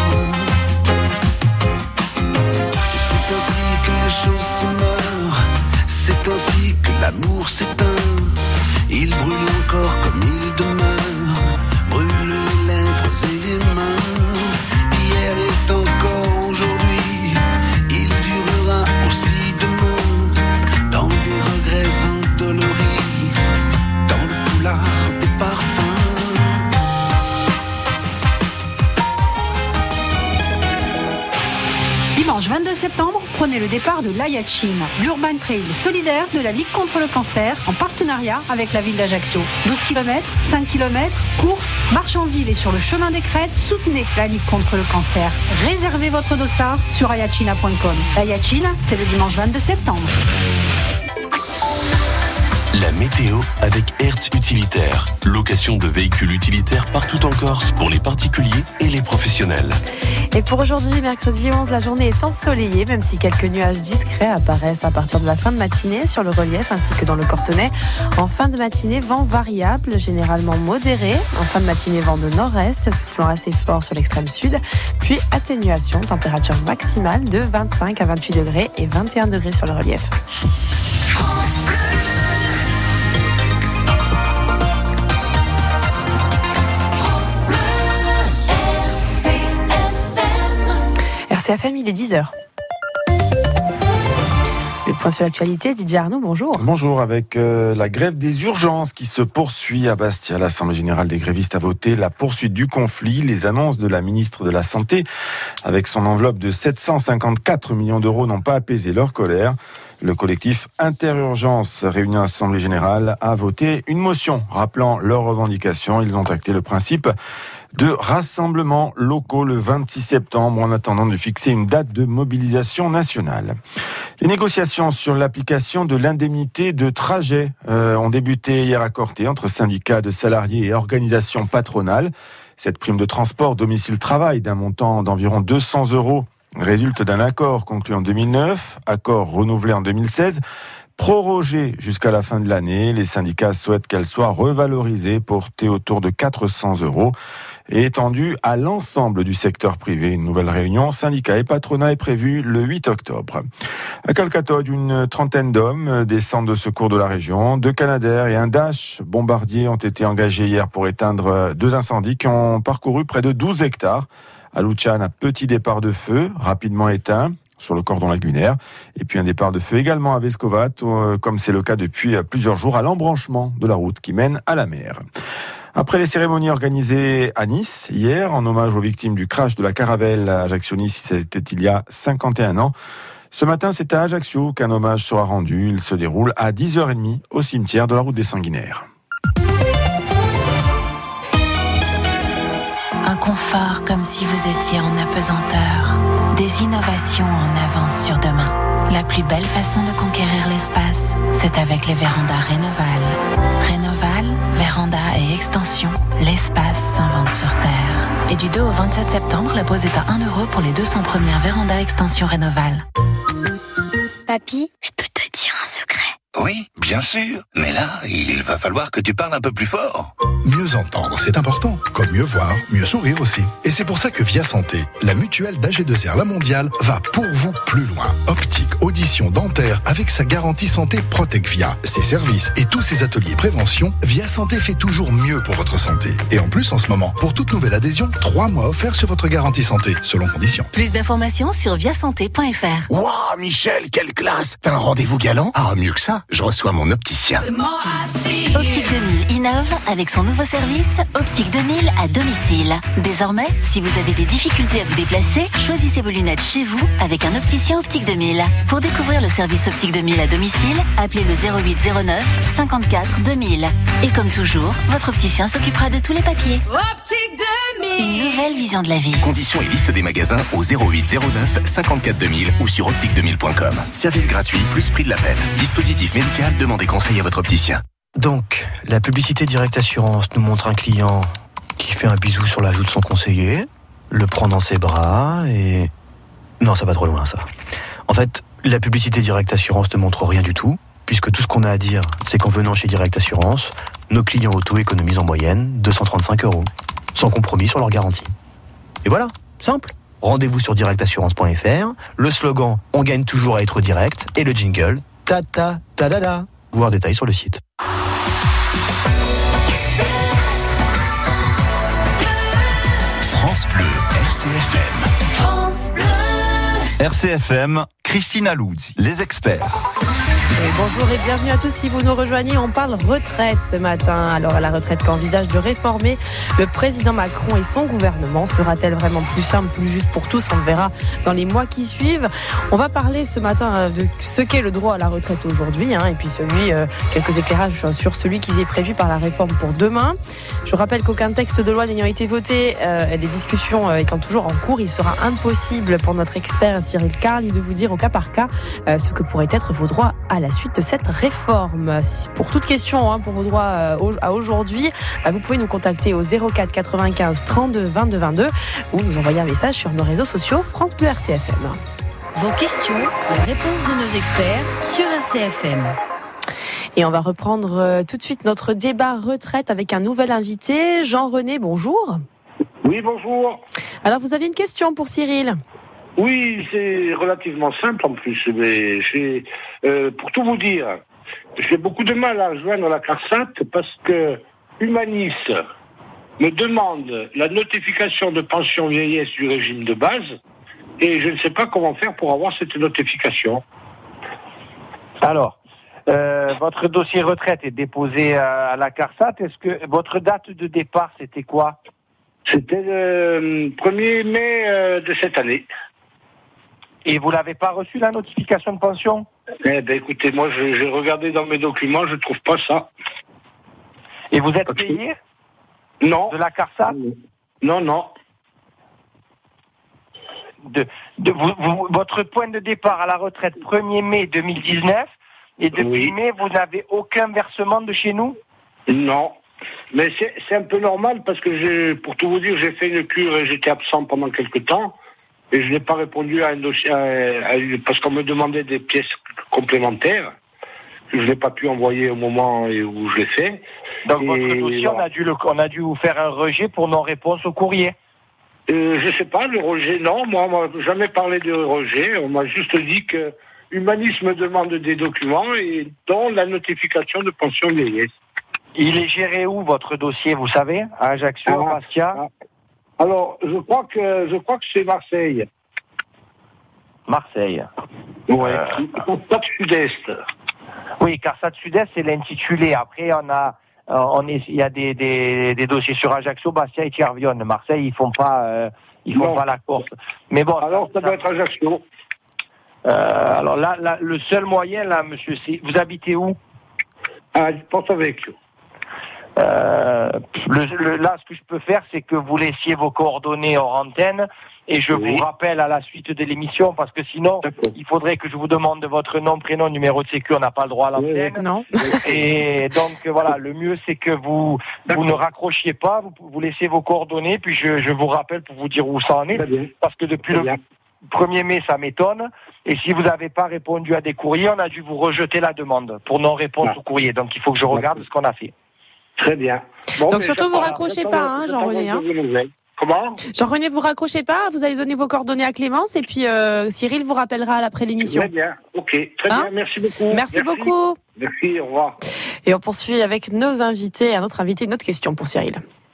C'est ainsi que les choses se meurent, c'est ainsi que l'amour s'éteint. Il brûle encore comme il demeure, brûle les lèvres et les mains. Hier est encore aujourd'hui, il durera aussi demain. Dans des regrets endoloris, dans le foulard des parfums. Dimanche 22 septembre, prenez le départ de l'Ayatchine, l'Urban Trail solidaire de la Ligue contre le cancer, en partenariat avec la ville d'Ajaccio. 12 km, 5 km, course, marche en ville et sur le chemin des crêtes, soutenez la Ligue contre le cancer. Réservez votre dossard sur ayatchina.com. L'Ayatchine, c'est le dimanche 22 septembre. La météo avec Hertz Utilitaire. Location de véhicules utilitaires partout en Corse pour les particuliers et les professionnels. Et pour aujourd'hui, mercredi 11, la journée est ensoleillée, même si quelques nuages discrets apparaissent à partir de la fin de matinée sur le relief ainsi que dans le Cortenay. En fin de matinée, vent variable, généralement modéré. En fin de matinée, vent de nord-est, soufflant assez fort sur l'extrême sud. Puis atténuation, température maximale de 25 à 28 degrés et 21 degrés sur le relief. RCFM, il est 10h. Le point sur l'actualité, Didier Arnaud, bonjour. Bonjour, avec la grève des urgences qui se poursuit à Bastia. L'Assemblée générale des grévistes a voté la poursuite du conflit. Les annonces de la ministre de la Santé, avec son enveloppe de 754 millions d'euros, n'ont pas apaisé leur colère. Le collectif Interurgence, réuni à l'Assemblée générale, a voté une motion rappelant leurs revendications. Ils ont acté le principe de rassemblements locaux le 26 septembre en attendant de fixer une date de mobilisation nationale. Les négociations sur l'application de l'indemnité de trajet ont débuté hier à Corté entre syndicats de salariés et organisations patronales. Cette prime de transport domicile-travail d'un montant d'environ 200 € résulte d'un accord conclu en 2009, accord renouvelé en 2016, prorogé jusqu'à la fin de l'année. Les syndicats souhaitent qu'elle soit revalorisée, portée autour de 400 € et étendue à l'ensemble du secteur privé. Une nouvelle réunion syndicats et patronat est prévue le 8 octobre. À Calcatode, une trentaine d'hommes des centres de secours de la région, 2 Canadair et un Dash bombardier ont été engagés hier pour éteindre 2 incendies qui ont parcouru près de 12 hectares. À Luchan, un petit départ de feu rapidement éteint sur le cordon lagunaire. Et puis un départ de feu également à Vescovat, comme c'est le cas depuis plusieurs jours, à l'embranchement de la route qui mène à la mer. Après les cérémonies organisées à Nice hier, en hommage aux victimes du crash de la Caravelle à Ajaccio-Nice, c'était il y a 51 ans. Ce matin, c'est à Ajaccio qu'un hommage sera rendu. Il se déroule à 10h30 au cimetière de la route des Sanguinaires. Un confort comme si vous étiez en apesanteur. Des innovations en avance sur demain. La plus belle façon de conquérir l'espace, c'est avec les vérandas Rénoval. Rénoval, véranda et extension, l'espace s'invente sur Terre. Et du 2 au 27 septembre, la pause est à 1 € pour les 200 premières vérandas extension Rénoval. Papy, je peux te dire un secret? Oui, bien sûr. Mais là, il va falloir que tu parles un peu plus fort. Mieux entendre, c'est important. Comme mieux voir, mieux sourire aussi. Et c'est pour ça que Via Santé, la mutuelle d'AG2R La Mondiale, va pour vous plus loin. Optique, audition, dentaire, avec sa garantie santé Protec Via. Ses services et tous ses ateliers prévention, Via Santé fait toujours mieux pour votre santé. Et en plus, en ce moment, pour toute nouvelle adhésion, 3 mois offerts sur votre garantie santé, selon conditions. Plus d'informations sur viasanté.fr. Waouh, Michel, quelle classe! T'as un rendez-vous galant? Ah, mieux que ça, je reçois mon opticien. Optique 2000 innove avec son nouveau service Optique 2000 à domicile. Désormais, si vous avez des difficultés à vous déplacer, choisissez vos lunettes chez vous avec un opticien Optique 2000. Pour découvrir le service Optique 2000 à domicile, appelez le 08 09 54 2000. Et comme toujours, votre opticien s'occupera de tous les papiers. Optique 2000. Une nouvelle vision de la vie. Conditions et liste des magasins au 08 09 54 2000 ou sur optique2000.com. Service gratuit plus prix de l'appel. Dispositif médical, demandez conseil à votre opticien. Donc, la publicité Direct Assurance nous montre un client qui fait un bisou sur la joue de son conseiller, le prend dans ses bras et... Non, ça va trop loin, ça. En fait, la publicité Direct Assurance ne montre rien du tout, puisque tout ce qu'on a à dire, c'est qu'en venant chez Direct Assurance, nos clients auto économisent en moyenne 235 €, sans compromis sur leur garantie. Et voilà, simple. Rendez-vous sur directassurance.fr, le slogan « On gagne toujours à être direct » et le jingle « Ta-ta-ta-da-da ». Voir détails sur le site. France Bleu, RCFM. France Bleu. RCFM, Christina Luzzi, les experts. Et bonjour et bienvenue à tous. Si vous nous rejoignez, on parle retraite ce matin. Alors, la retraite qu'envisage de réformer le président Macron et son gouvernement, sera-t-elle vraiment plus simple, plus juste pour tous? On le verra dans les mois qui suivent. On va parler ce matin de ce qu'est le droit à la retraite aujourd'hui, et puis quelques éclairages sur celui qui est prévu par la réforme pour demain. Je rappelle qu'aucun texte de loi n'ayant été voté, les discussions étant toujours en cours, il sera impossible pour notre expert Cyril Carli de vous dire au cas par cas ce que pourraient être vos droits à la suite de cette réforme. Pour toute question, pour vos droits à aujourd'hui, vous pouvez nous contacter au 04 95 32 22 22 ou nous envoyer un message sur nos réseaux sociaux France Bleu RCFM. Vos questions, les réponses de nos experts sur RCFM. Et on va reprendre tout de suite notre débat retraite avec un nouvel invité. Jean-René, bonjour. Oui, bonjour. Alors, vous avez une question pour Cyril ? Oui, c'est relativement simple en plus, mais pour tout vous dire, j'ai beaucoup de mal à joindre la CARSAT parce que Humanis me demande la notification de pension vieillesse du régime de base et je ne sais pas comment faire pour avoir cette notification. Alors, votre dossier retraite est déposé à la CARSAT. Est-ce que votre date de départ, c'était quoi? C'était le 1er mai de cette année. Et vous n'avez pas reçu la notification de pension? Eh ben, écoutez, moi, j'ai regardé dans mes documents, je ne trouve pas ça. Et vous êtes payé? Non. De la CARSAT? Non. Votre point de départ à la retraite 1er mai 2019, et depuis mai, vous n'avez aucun versement de chez nous? Non. Mais c'est un peu normal parce que pour tout vous dire, j'ai fait une cure et j'étais absent pendant quelques temps. Et je n'ai pas répondu à un dossier, parce qu'on me demandait des pièces complémentaires que je n'ai pas pu envoyer au moment où je l'ai fait. Donc votre dossier, on a dû vous faire un rejet pour non-réponse au courrier. Je sais pas, le rejet, non. Moi, on m'a jamais parlé de rejet. On m'a juste dit que Humanis me demande des documents et dont la notification de pension vieillesse. Il est géré où, votre dossier, vous savez? À Ajaccio, Bastia? Alors, je crois que c'est Marseille. Marseille. Ouais. CARSAT Sud-Est. Oui, CARSAT Sud-Est, c'est l'intitulé. Après, il y a des dossiers sur Ajaccio, Bastia et Thiervionne. Marseille, ils font pas la course. Mais bon. Alors, ça doit être Ajaccio. Alors là, le seul moyen, là, monsieur, c'est, vous habitez où? À Porto-Vecchio. Là, ce que je peux faire, c'est que vous laissiez vos coordonnées hors antenne et je vous rappelle à la suite de l'émission, parce que sinon, il faudrait que je vous demande votre nom, prénom, numéro de sécu, on n'a pas le droit à l'antenne. Non. Et donc, voilà, le mieux, c'est que vous ne raccrochiez pas, vous laissez vos coordonnées, puis je vous rappelle pour vous dire où ça en est, parce que depuis le 1er mai, ça m'étonne. Et si vous n'avez pas répondu à des courriers, on a dû vous rejeter la demande pour non-réponse au courrier. Donc, il faut que je regarde ce qu'on a fait. Très bien. Bon, donc surtout, vous raccrochez pas, Jean-René. Comment? Jean-René, vous raccrochez pas, vous allez donner vos coordonnées à Clémence et puis Cyril vous rappellera après l'émission. Très bien, ok, très bien, merci beaucoup. Merci beaucoup. Merci, au revoir. Et on poursuit avec nos invités. Un autre invité, une autre question pour Cyril.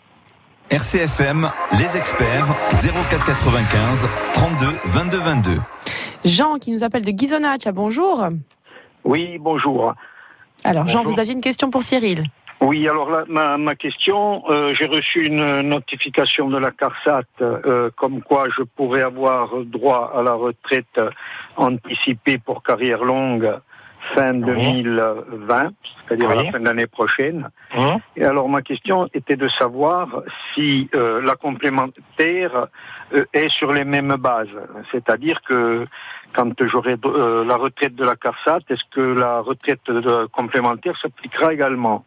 RCFM, les experts, 04 95 32 22 22. Jean qui nous appelle de Ghisonaccia, bonjour. Oui, bonjour. Alors Jean, vous aviez une question pour Cyril? Oui, alors là, ma question, j'ai reçu une notification de la CARSAT comme quoi je pourrais avoir droit à la retraite anticipée pour carrière longue fin 2020, c'est-à-dire à la fin de l'année prochaine. Et alors ma question était de savoir si la complémentaire est sur les mêmes bases, c'est-à-dire que quand j'aurai la retraite de la CARSAT, est-ce que la retraite complémentaire s'appliquera également?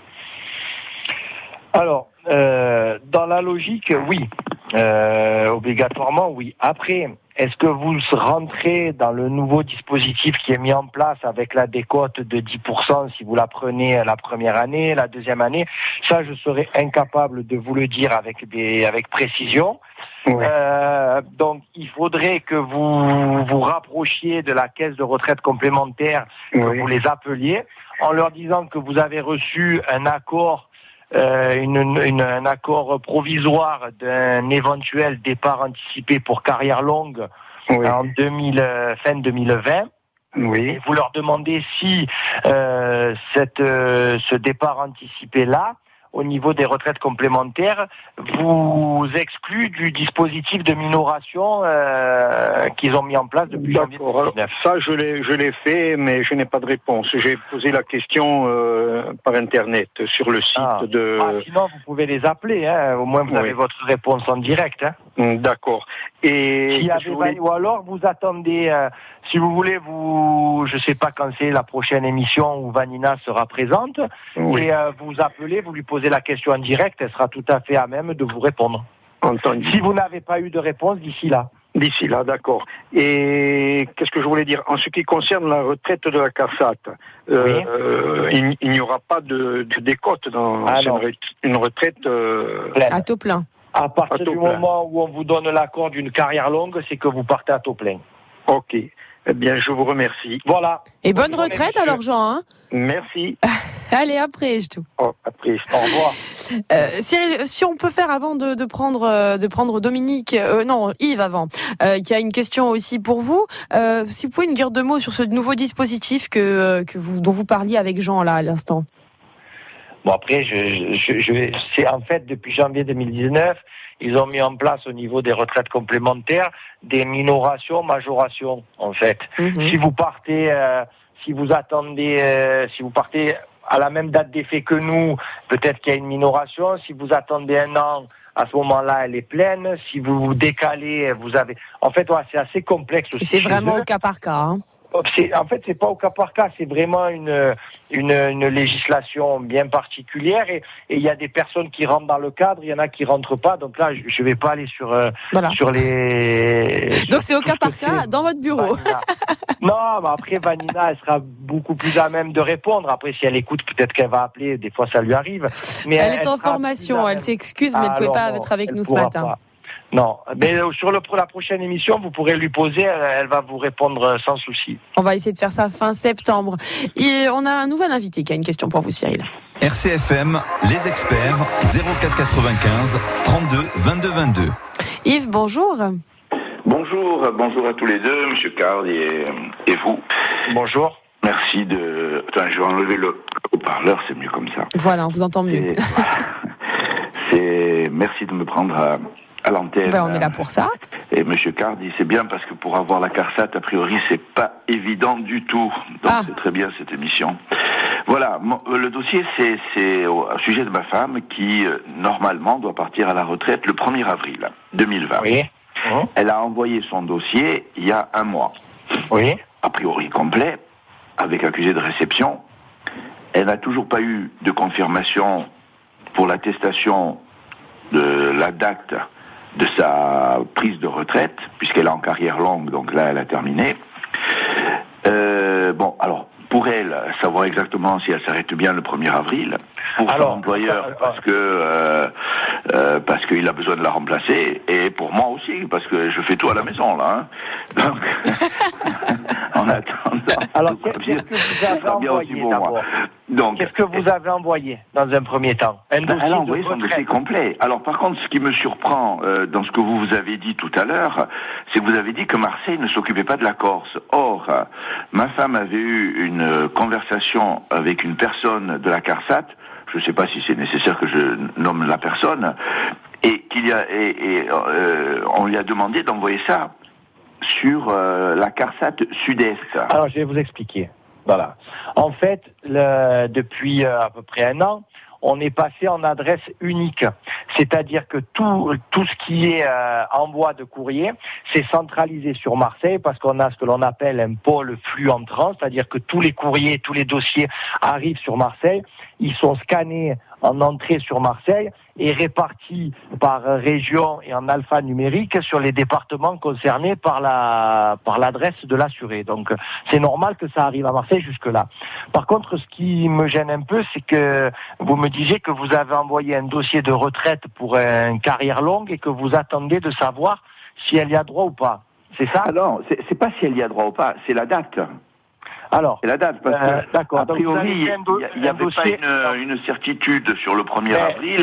Alors, dans la logique, oui. Obligatoirement, oui. Après, est-ce que vous rentrez dans le nouveau dispositif qui est mis en place avec la décote de 10% si vous la prenez la première année, la deuxième année? Ça, je serais incapable de vous le dire avec précision. Donc, il faudrait que vous vous rapprochiez de la caisse de retraite complémentaire, que vous les appeliez, en leur disant que vous avez reçu un accord un accord provisoire d'un éventuel départ anticipé pour carrière longue en fin 2020. Et vous leur demandez si ce départ anticipé-là, au niveau des retraites complémentaires, vous exclut du dispositif de minoration qu'ils ont mis en place depuis janvier 2019. Ça, je l'ai fait, mais je n'ai pas de réponse. J'ai posé la question par Internet, sur le site de... sinon, vous pouvez les appeler. Au moins, vous avez votre réponse en direct. D'accord. Et ou alors, vous attendez... si vous voulez, je ne sais pas quand c'est la prochaine émission où Vanina sera présente, et vous appelez, vous lui posez la question en direct, elle sera tout à fait à même de vous répondre. Entendu. Si vous n'avez pas eu de réponse d'ici là. D'ici là, d'accord. Et qu'est-ce que je voulais dire? En ce qui concerne la retraite de la CARSAT, il n'y aura pas de décote dans une retraite à taux plein. À partir du moment où on vous donne l'accord d'une carrière longue, c'est que vous partez à taux plein. Ok. Eh bien, je vous remercie. Voilà. Et bonne retraite alors, Jean. Merci. Allez, après, je tout. Après. Au revoir. Cyril, si on peut faire avant de prendre Dominique, Yves avant, qui a une question aussi pour vous. Si vous pouvez nous dire 2 mots sur ce nouveau dispositif dont vous parliez avec Jean là à l'instant. Bon, après, c'est en fait depuis janvier 2019, ils ont mis en place au niveau des retraites complémentaires des minorations, majorations en fait. Si vous partez, si vous partez à la même date d'effet que nous, peut-être qu'il y a une minoration. Si vous attendez 1 an, à ce moment-là, elle est pleine. Si vous décalez, vous avez. En fait, c'est assez complexe aussi. C'est vraiment au cas par cas. Hein. En fait, c'est pas au cas par cas, c'est vraiment une législation bien particulière et il y a des personnes qui rentrent dans le cadre, il y en a qui rentrent pas. Donc là, je vais pas aller sur les. Donc c'est au cas par cas dans votre bureau. Non, mais après Vanina, elle sera beaucoup plus à même de répondre. Après, si elle écoute, peut-être qu'elle va appeler. Des fois, ça lui arrive. Mais elle est en formation, elle s'excuse, mais elle ne pouvait pas être avec nous ce matin. Pas. Non, mais sur la prochaine émission, vous pourrez lui poser, elle va vous répondre sans souci. On va essayer de faire ça fin septembre. Et on a un nouvel invité qui a une question pour vous, Cyril. RCFM, les experts, 04 95 32 22 22. Yves, bonjour. Bonjour à tous les deux, Monsieur Card et vous. Bonjour. Merci de... Attends, je vais enlever le haut-parleur, c'est mieux comme ça. Voilà, on vous entend mieux. Merci de me prendre à l'antenne. On est là pour ça. Et Monsieur Cardi, c'est bien parce que pour avoir la CARSAT, a priori, c'est pas évident du tout. Donc c'est très bien cette émission. Voilà, le dossier, c'est au sujet de ma femme qui, normalement, doit partir à la retraite le 1er avril 2020. Oui. Elle a envoyé son dossier il y a 1 mois. Oui. A priori complet, avec accusé de réception. Elle n'a toujours pas eu de confirmation pour l'attestation de la date de sa prise de retraite, puisqu'elle est en carrière longue, donc là elle a terminé. Alors pour elle, savoir exactement si elle s'arrête bien le 1er avril, pour son employeur, parce qu'il a besoin de la remplacer, et pour moi aussi, parce que je fais tout à la maison, là. Hein. Donc, en attendant... Alors, qu'est-ce que vous avez envoyé d'abord ? Donc, qu'est-ce que vous avez envoyé dans un premier temps ? Elle a envoyé son dossier complet. Alors, par contre, ce qui me surprend dans ce que vous avez dit tout à l'heure, c'est que vous avez dit que Marseille ne s'occupait pas de la Corse. Or, ma femme avait eu une conversation avec une personne de la CARSAT, je ne sais pas si c'est nécessaire que je nomme la personne, et on lui a demandé d'envoyer ça sur la CARSAT Sud-Est. Alors, je vais vous expliquer. Voilà. En fait, depuis à peu près 1 an, on est passé en adresse unique. C'est-à-dire que tout ce qui est envoi de courrier, c'est centralisé sur Marseille parce qu'on a ce que l'on appelle un pôle flux entrant, c'est-à-dire que tous les courriers, tous les dossiers arrivent sur Marseille, ils sont scannés en entrée sur Marseille et répartis par région et en alphanumérique sur les départements concernés par l'adresse de l'assuré. Donc c'est normal que ça arrive à Marseille jusque-là. Par contre, ce qui me gêne un peu, c'est que vous me disiez que vous avez envoyé un dossier de retraite pour une carrière longue et que vous attendez de savoir si elle y a droit ou pas. C'est ça ? Non, c'est pas si elle y a droit ou pas, c'est la date. Alors, c'est la date, parce que, d'accord. a priori, il n'y avait pas une certitude sur le 1er avril.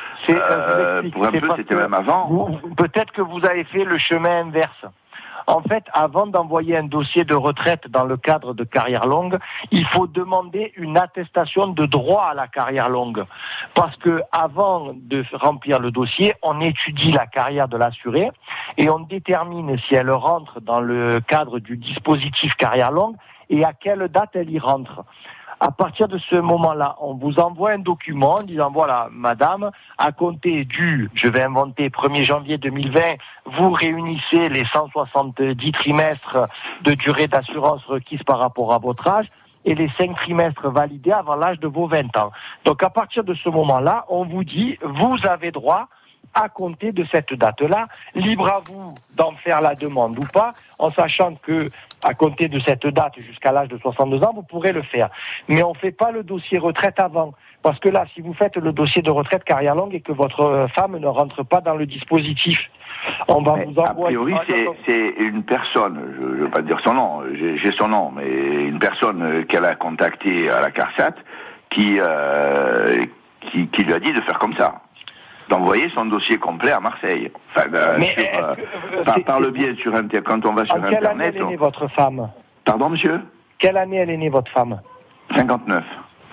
Pour un peu, c'était même avant. Peut-être que vous avez fait le chemin inverse. En fait, avant d'envoyer un dossier de retraite dans le cadre de carrière longue, il faut demander une attestation de droit à la carrière longue. Parce que avant de remplir le dossier, on étudie la carrière de l'assuré et on détermine si elle rentre dans le cadre du dispositif carrière longue et à quelle date elle y rentre. À partir de ce moment-là, on vous envoie un document en disant, voilà, madame, à compter du, je vais inventer, 1er janvier 2020, vous réunissez les 170 trimestres de durée d'assurance requise par rapport à votre âge et les 5 trimestres validés avant l'âge de vos 20 ans. Donc à partir de ce moment-là, on vous dit, vous avez droit à compter de cette date-là, libre à vous d'en faire la demande ou pas, en sachant que à compter de cette date jusqu'à l'âge de 62 ans, vous pourrez le faire. Mais on ne fait pas le dossier retraite avant. Parce que là, si vous faites le dossier de retraite carrière longue et que votre femme ne rentre pas dans le dispositif, on va vous envoyer... A priori, c'est une personne, je ne veux pas dire son nom, j'ai son nom, mais une personne qu'elle a contactée à la CARSAT qui qui lui a dit de faire comme ça, d'envoyer son dossier complet à Marseille. Enfin, par le biais sur Internet, quand on va sur Internet... Quelle année elle est née, votre femme? Pardon, monsieur? Quelle année elle est née, votre femme? 59.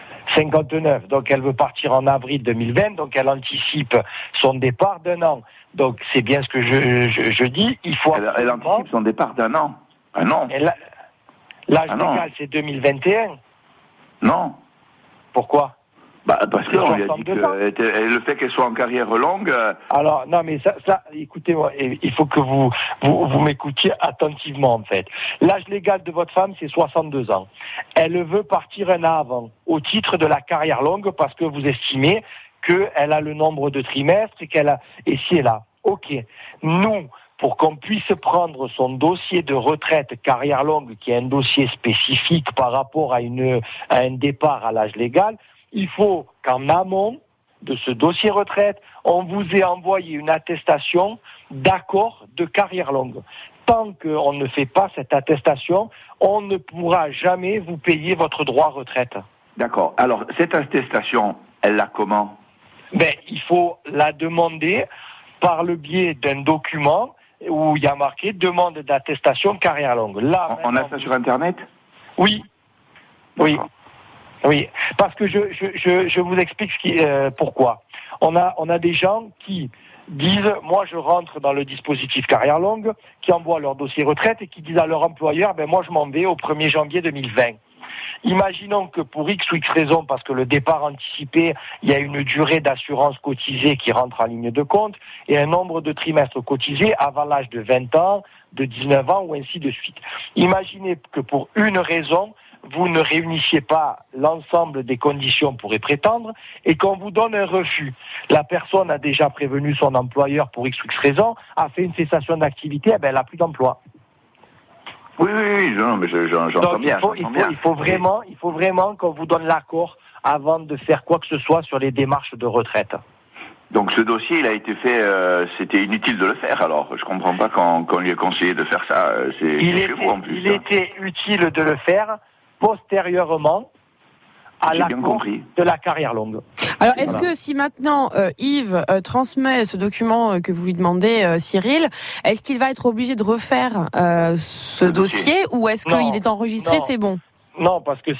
59, donc elle veut partir en avril 2020, donc elle anticipe son départ d'1 an. Donc c'est bien ce que je dis, il faut... Elle anticipe son départ d'1 an. Un an. L'âge légal, c'est 2021. Non. Pourquoi? Parce qu'on lui a dit que le fait qu'elle soit en carrière longue... Alors, non, mais ça écoutez-moi, il faut que vous m'écoutiez attentivement, en fait. L'âge légal de votre femme, c'est 62 ans. Elle veut partir 1 an avant, au titre de la carrière longue, parce que vous estimez qu'elle a le nombre de trimestres et si elle a. Ok. Nous, pour qu'on puisse prendre son dossier de retraite carrière longue, qui est un dossier spécifique par rapport à un départ à l'âge légal, il faut qu'en amont de ce dossier retraite, on vous ait envoyé une attestation d'accord de carrière longue. Tant qu'on ne fait pas cette attestation, on ne pourra jamais vous payer votre droit retraite. D'accord. Alors, cette attestation, elle l'a comment? Il faut la demander par le biais d'un document où il y a marqué demande d'attestation carrière longue. Là, on a ça sur Internet? Oui. Oui. Oui, parce que je vous explique pourquoi. On a des gens qui disent, moi je rentre dans le dispositif carrière longue, qui envoient leur dossier retraite et qui disent à leur employeur, moi je m'en vais au 1er janvier 2020. Imaginons que pour X ou X raison, parce que le départ anticipé, il y a une durée d'assurance cotisée qui rentre en ligne de compte et un nombre de trimestres cotisés avant l'âge de 20 ans, de 19 ans ou ainsi de suite. Imaginez que pour une raison, vous ne réunissiez pas l'ensemble des conditions pour y prétendre et qu'on vous donne un refus. La personne a déjà prévenu son employeur pour X ou X raison, a fait une cessation d'activité, elle n'a plus d'emploi. Oui, mais j'entends bien. Il faut vraiment qu'on vous donne l'accord avant de faire quoi que ce soit sur les démarches de retraite. Donc ce dossier, il a été fait, c'était inutile de le faire alors. Je comprends pas qu'on lui ait conseillé de faire ça. Il était utile de le faire postérieurement à l'accord de la carrière longue. Alors, est-ce que si maintenant Yves transmet ce document que vous lui demandez, Cyril, est-ce qu'il va être obligé de refaire ce dossier ou est-ce qu'il est enregistré, c'est bon? Non, parce que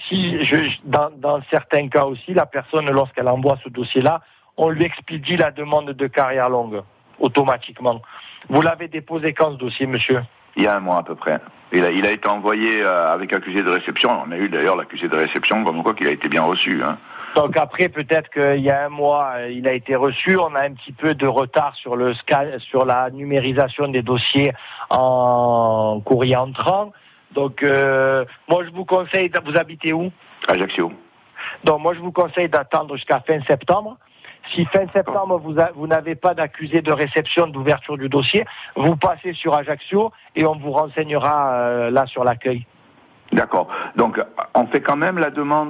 dans certains cas aussi, la personne, lorsqu'elle envoie ce dossier-là, on lui expédie la demande de carrière longue, automatiquement. Vous l'avez déposé quand, ce dossier, monsieur? Il y a 1 mois à peu près. Il a été envoyé avec accusé de réception. On a eu d'ailleurs l'accusé de réception, comme quoi qu'il a été bien reçu. Hein. Donc après, peut-être qu'il y a 1 mois, il a été reçu. On a un petit peu de retard sur la numérisation des dossiers en courrier entrant. Donc moi, je vous conseille, vous habitez où? Ajaccio. Donc moi, je vous conseille d'attendre jusqu'à fin septembre. Si fin septembre, vous n'avez pas d'accusé de réception d'ouverture du dossier, vous passez sur Ajaccio et on vous renseignera là sur l'accueil. D'accord. Donc, on fait quand même la demande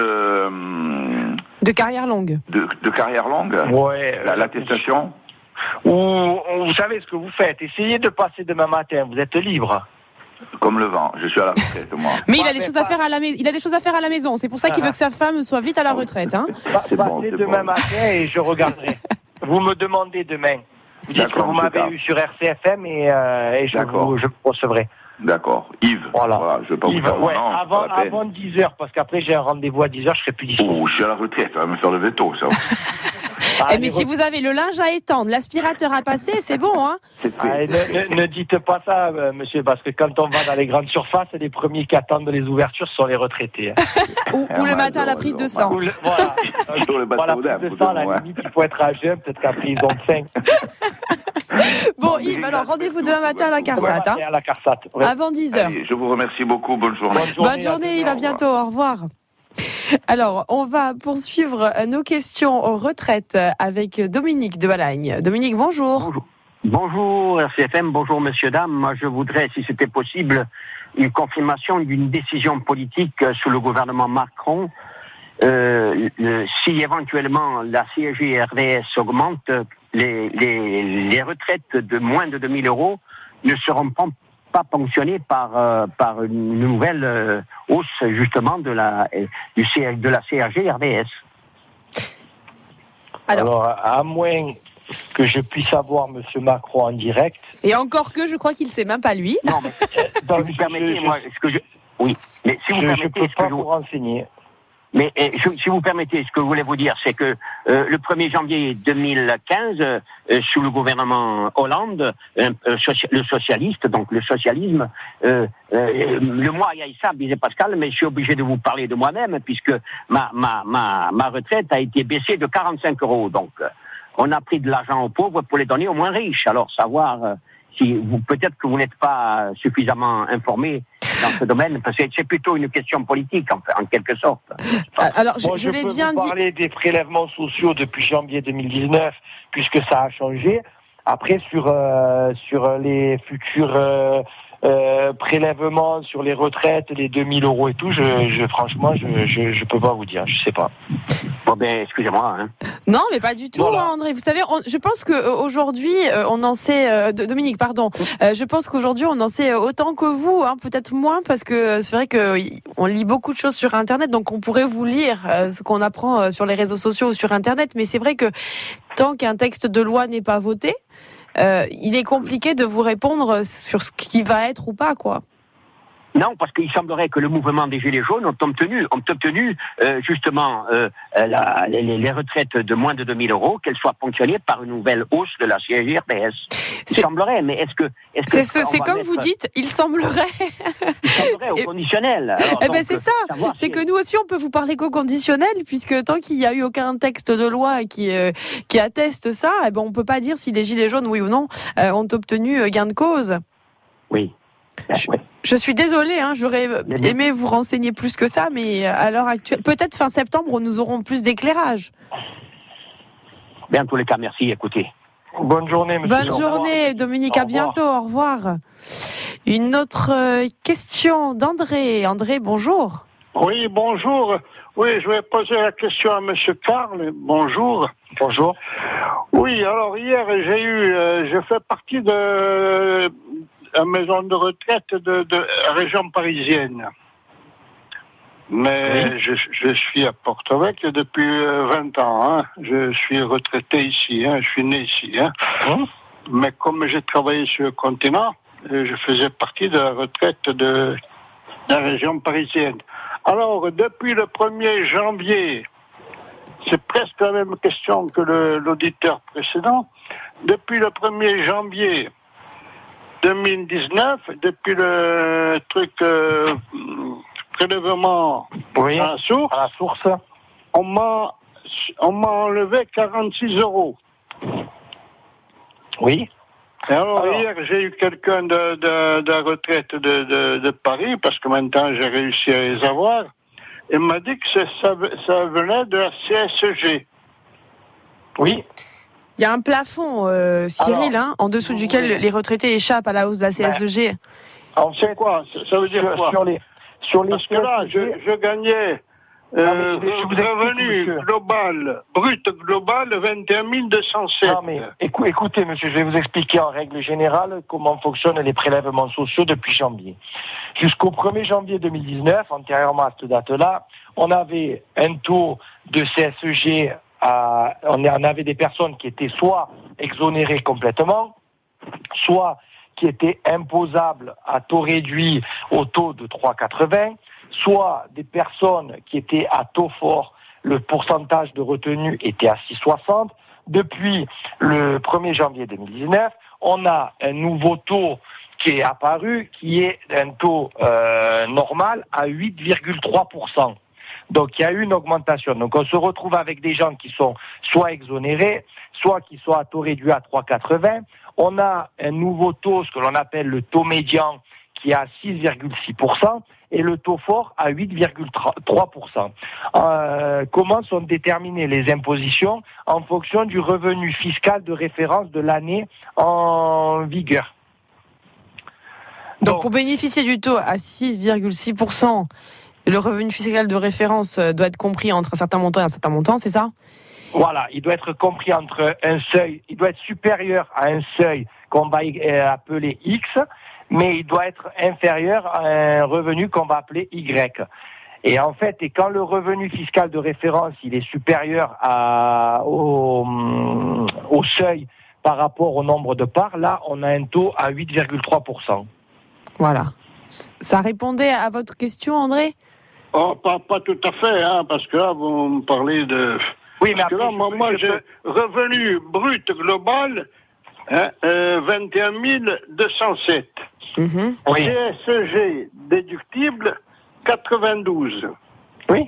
de carrière longue. De carrière longue? Ouais. L'attestation? Ou vous savez ce que vous faites. Essayez de passer demain matin. Vous êtes libre. Comme le vent. Je suis à la retraite, moi. Mais il a des choses à faire à la maison. Il a des choses à faire à la maison. C'est pour ça qu'il veut que sa femme soit vite à la retraite. Hein. Passez demain matin et je regarderai. Vous me demandez demain. Vous dites que vous m'avez eu sur RCFM et je vous recevrai. D'accord. Yves. Voilà. Je peux Yves, avant 10h, parce qu'après j'ai un rendez-vous à 10h, je serai plus disponible. Je suis à la retraite, ça va me faire lever tôt, ça. Mais si vous avez le linge à étendre, l'aspirateur à passer, c'est bon, hein? Ne dites pas ça, monsieur, parce que quand on va dans les grandes surfaces, les premiers qui attendent les ouvertures sont les retraités. ou le matin à la prise de sang. Voilà, la prise de sang, à la limite, il faut être à jeun, peut-être qu'après ils ont faim. Bon, Yves, alors rendez-vous demain matin à la CARSAT. À la CARSAT, ouais. Avant 10h. Allez, je vous remercie beaucoup, bonne journée. Bonne journée, Yves, à bientôt, au revoir. Alors, on va poursuivre nos questions aux retraites avec Dominique de Balagne. Dominique, bonjour. Bonjour RCFM, bonjour messieurs, dames. Moi, je voudrais, si c'était possible, une confirmation d'une décision politique sous le gouvernement Macron. Si éventuellement la CSG RDS augmente, les retraites de moins de 2 000 euros ne seront pas ponctionnées par une nouvelle hausse justement de la CSG RDS. Alors, à moins que je puisse avoir M. Macron en direct. Et encore que je crois qu'il ne sait même pas lui. Non, mais si vous permettez, moi, oui, mais si vous permettez, je peux pas vous renseigner. Mais si vous permettez, ce que je voulais vous dire, c'est que le 1er janvier 2015, sous le gouvernement Hollande, le socialiste, donc le socialisme, le moi ça, disait Pascal, mais je suis obligé de vous parler de moi-même, puisque ma retraite a été baissée de 45 €. Donc, on a pris de l'argent aux pauvres pour les donner aux moins riches. Alors, savoir si vous, peut-être que vous n'êtes pas suffisamment informé dans ce domaine, parce que c'est plutôt une question politique, en quelque sorte. Alors, je l'ai bien dit. Je peux vous parler des prélèvements sociaux depuis janvier 2019, puisque ça a changé. Après, sur les futurs prélèvements sur les retraites, les 2000 € et tout, franchement, je peux pas vous dire, je sais pas. Bon, ben, excusez-moi. Hein. Non, mais pas du tout, voilà. André. Vous savez, je pense qu'aujourd'hui, on en sait... Dominique, pardon. Je pense qu'aujourd'hui, on en sait autant que vous, hein, peut-être moins, parce que c'est vrai qu'on lit beaucoup de choses sur Internet, donc on pourrait vous lire ce qu'on apprend sur les réseaux sociaux ou sur Internet, mais c'est vrai que tant qu'un texte de loi n'est pas voté, il est compliqué de vous répondre sur ce qui va être ou pas, quoi. Non, parce qu'il semblerait que le mouvement des Gilets jaunes ont obtenu justement les retraites de moins de 2000 €, qu'elles soient ponctionnées par une nouvelle hausse de la CSG RDS. Il semblerait, mais est-ce que c'est comme vous dites, il semblerait. Il semblerait au conditionnel. Alors, donc, c'est ça. C'est que nous aussi, on peut vous parler qu'au conditionnel, puisque tant qu'il n'y a eu aucun texte de loi qui atteste ça, on peut pas dire si les Gilets jaunes, oui ou non, ont obtenu gain de cause. Oui. Je suis désolée, j'aurais aimé vous renseigner plus que ça, mais à l'heure actuelle, peut-être fin septembre, nous aurons plus d'éclairage. Bien, en tous les cas, merci, écoutez. Bonne journée, monsieur. Bonne journée, Dominique, à bientôt, au revoir. Une autre question d'André. André, bonjour. Oui, bonjour. Oui, je vais poser la question à monsieur Karl. Bonjour. Bonjour. Oui, alors hier, je fais partie de la maison de retraite de région parisienne. Mais oui. je suis à Porto-Vecchio depuis 20 ans. Hein. Je suis retraité ici, je suis né ici. Mais comme j'ai travaillé sur le continent, je faisais partie de la retraite de la région parisienne. Alors, depuis le 1er janvier, c'est presque la même question que l'auditeur précédent, depuis le 1er janvier 2019, depuis le truc prélèvement à la source, on m'a enlevé 46 €. Oui. Et alors hier, j'ai eu quelqu'un de la retraite de Paris, parce que maintenant j'ai réussi à les avoir, et m'a dit que ça venait de la CSG. Oui. Il y a un plafond, Cyril, en dessous duquel les retraités échappent à la hausse de la CSG. Alors c'est quoi? Ça veut dire quoi? Parce que là, je gagnais revenu brut global, 21 207. Non, mais écoutez, monsieur, je vais vous expliquer en règle générale comment fonctionnent les prélèvements sociaux depuis janvier. Jusqu'au 1er janvier 2019, antérieurement à cette date-là, on avait un taux de CSG on avait des personnes qui étaient soit exonérées complètement, soit qui étaient imposables à taux réduit au taux de 3,80, soit des personnes qui étaient à taux fort, le pourcentage de retenue était à 6,60. Depuis le 1er janvier 2019, on a un nouveau taux qui est apparu, qui est un taux normal à 8,3%. Donc il y a eu une augmentation. Donc on se retrouve avec des gens qui sont soit exonérés, soit qui sont à taux réduit à 3,80. On a un nouveau taux, ce que l'on appelle le taux médian, qui est à 6,6%, et le taux fort à 8,3%. Comment sont déterminées les impositions? En fonction du revenu fiscal de référence de l'année en vigueur. Donc pour bénéficier du taux à 6,6%, le revenu fiscal de référence doit être compris entre un certain montant et un certain montant, c'est ça? Voilà, il doit être compris entre un seuil, il doit être supérieur à un seuil qu'on va appeler X, mais il doit être inférieur à un revenu qu'on va appeler Y. Et en fait, quand le revenu fiscal de référence il est supérieur au seuil par rapport au nombre de parts, là, on a un taux à 8,3%. Voilà. Ça répondait à votre question, André ? Oh, pas tout à fait, parce que là, vous me parlez de... Oui, mais parce que là, moi j'ai revenu brut global 21 207. Oui. CSG déductible 92. Oui.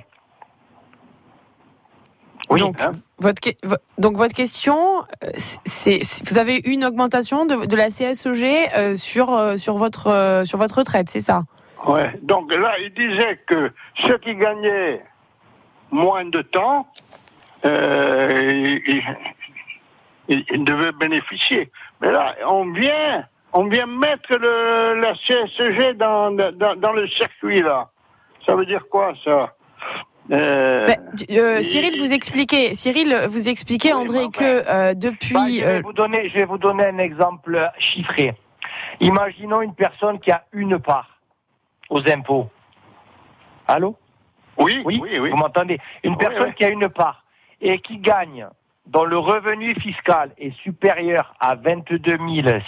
Oui. Donc votre question, c'est vous avez eu une augmentation de la CSG sur votre retraite, c'est ça ? Ouais. Donc là, il disait que ceux qui gagnaient moins de temps, ils devaient bénéficier. Mais là, on vient mettre la CSG dans le circuit là. Ça veut dire quoi ça? Cyril, vous expliquez, André, que depuis... je vais vous donner un exemple chiffré. Imaginons une personne qui a une part aux impôts. Allô? Oui. Vous m'entendez? Une personne qui a une part et qui gagne, dont le revenu fiscal est supérieur à 22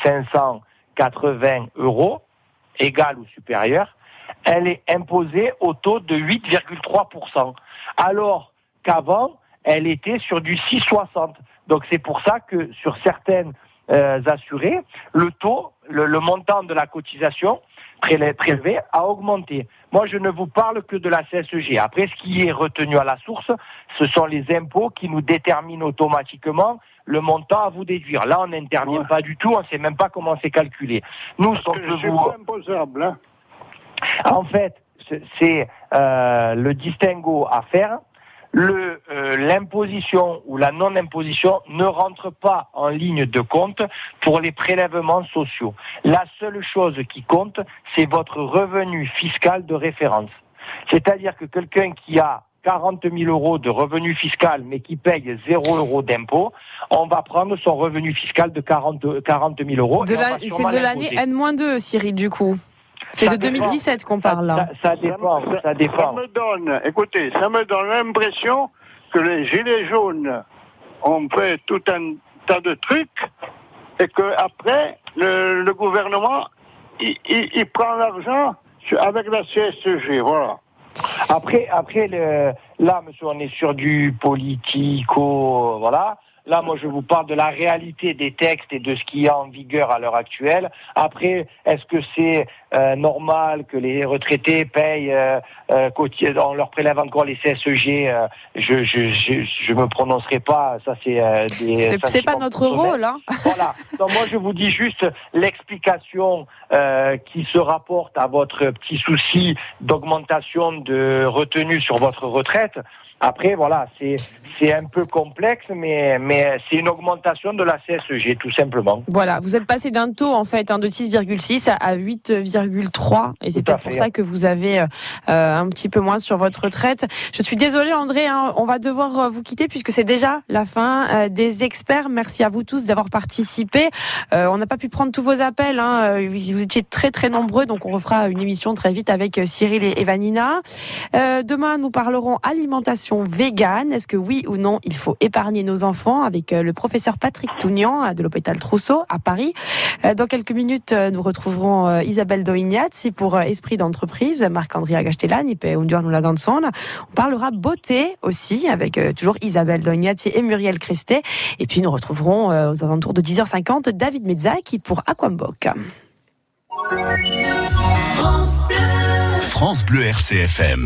580 €, égal ou supérieur, elle est imposée au taux de 8,3%. Alors qu'avant, elle était sur du 6,60. Donc c'est pour ça que sur certaines assurés, le taux, le montant de la cotisation prélevé a augmenté. Moi, je ne vous parle que de la CSG. Après, ce qui est retenu à la source, ce sont les impôts qui nous déterminent automatiquement le montant à vous déduire. Là, on n'intervient pas du tout, on ne sait même pas comment c'est calculé. Nous, c'est pas imposable. En fait, c'est le distinguo à faire. L'imposition ou la non-imposition ne rentre pas en ligne de compte pour les prélèvements sociaux. La seule chose qui compte, c'est votre revenu fiscal de référence. C'est-à-dire que quelqu'un qui a 40 000 € de revenu fiscal mais qui paye 0 € d'impôt, on va prendre son revenu fiscal de 40 000 €. C'est de l'année N-2, Cyril, du coup. C'est de 2017 qu'on parle là. Ça dépend. Ça me donne l'impression que les Gilets jaunes ont fait tout un tas de trucs et que après le gouvernement il prend l'argent avec la CSG, voilà. Après là, monsieur, on est sur du politico, voilà. Là, moi, je vous parle de la réalité des textes et de ce qui est en vigueur à l'heure actuelle. Après, est-ce que c'est normal que les retraités payent, on leur prélève encore les CSG? Je me prononcerai pas. Ça, c'est pas notre rôle, hein. Voilà. Donc, moi, je vous dis juste l'explication qui se rapporte à votre petit souci d'augmentation de retenue sur votre retraite. Après, voilà, c'est un peu complexe, mais c'est une augmentation de la CSG, tout simplement. Voilà, vous êtes passé d'un taux, en fait, de 6,6 à 8,3, et c'est peut-être pour ça que vous avez un petit peu moins sur votre retraite. Je suis désolée, André, on va devoir vous quitter, puisque c'est déjà la fin des experts. Merci à vous tous d'avoir participé. On n'a pas pu prendre tous vos appels, vous étiez très très nombreux, donc on refera une émission très vite avec Cyril et Vanina. Demain, nous parlerons alimentation végane. Est-ce que oui ou non, il faut épargner nos enfants, avec le professeur Patrick Tougnan de l'hôpital Trousseau à Paris. Dans quelques minutes, nous retrouverons Isabelle Doignazzi pour Esprit d'entreprise, Marc-André Agastellani et Undiorno Laganzon. On parlera beauté aussi avec toujours Isabelle Doignazzi et Muriel Crestet. Et puis nous retrouverons aux alentours de 10h50 David Mezzaki pour Aquambok. France Bleu RCFM.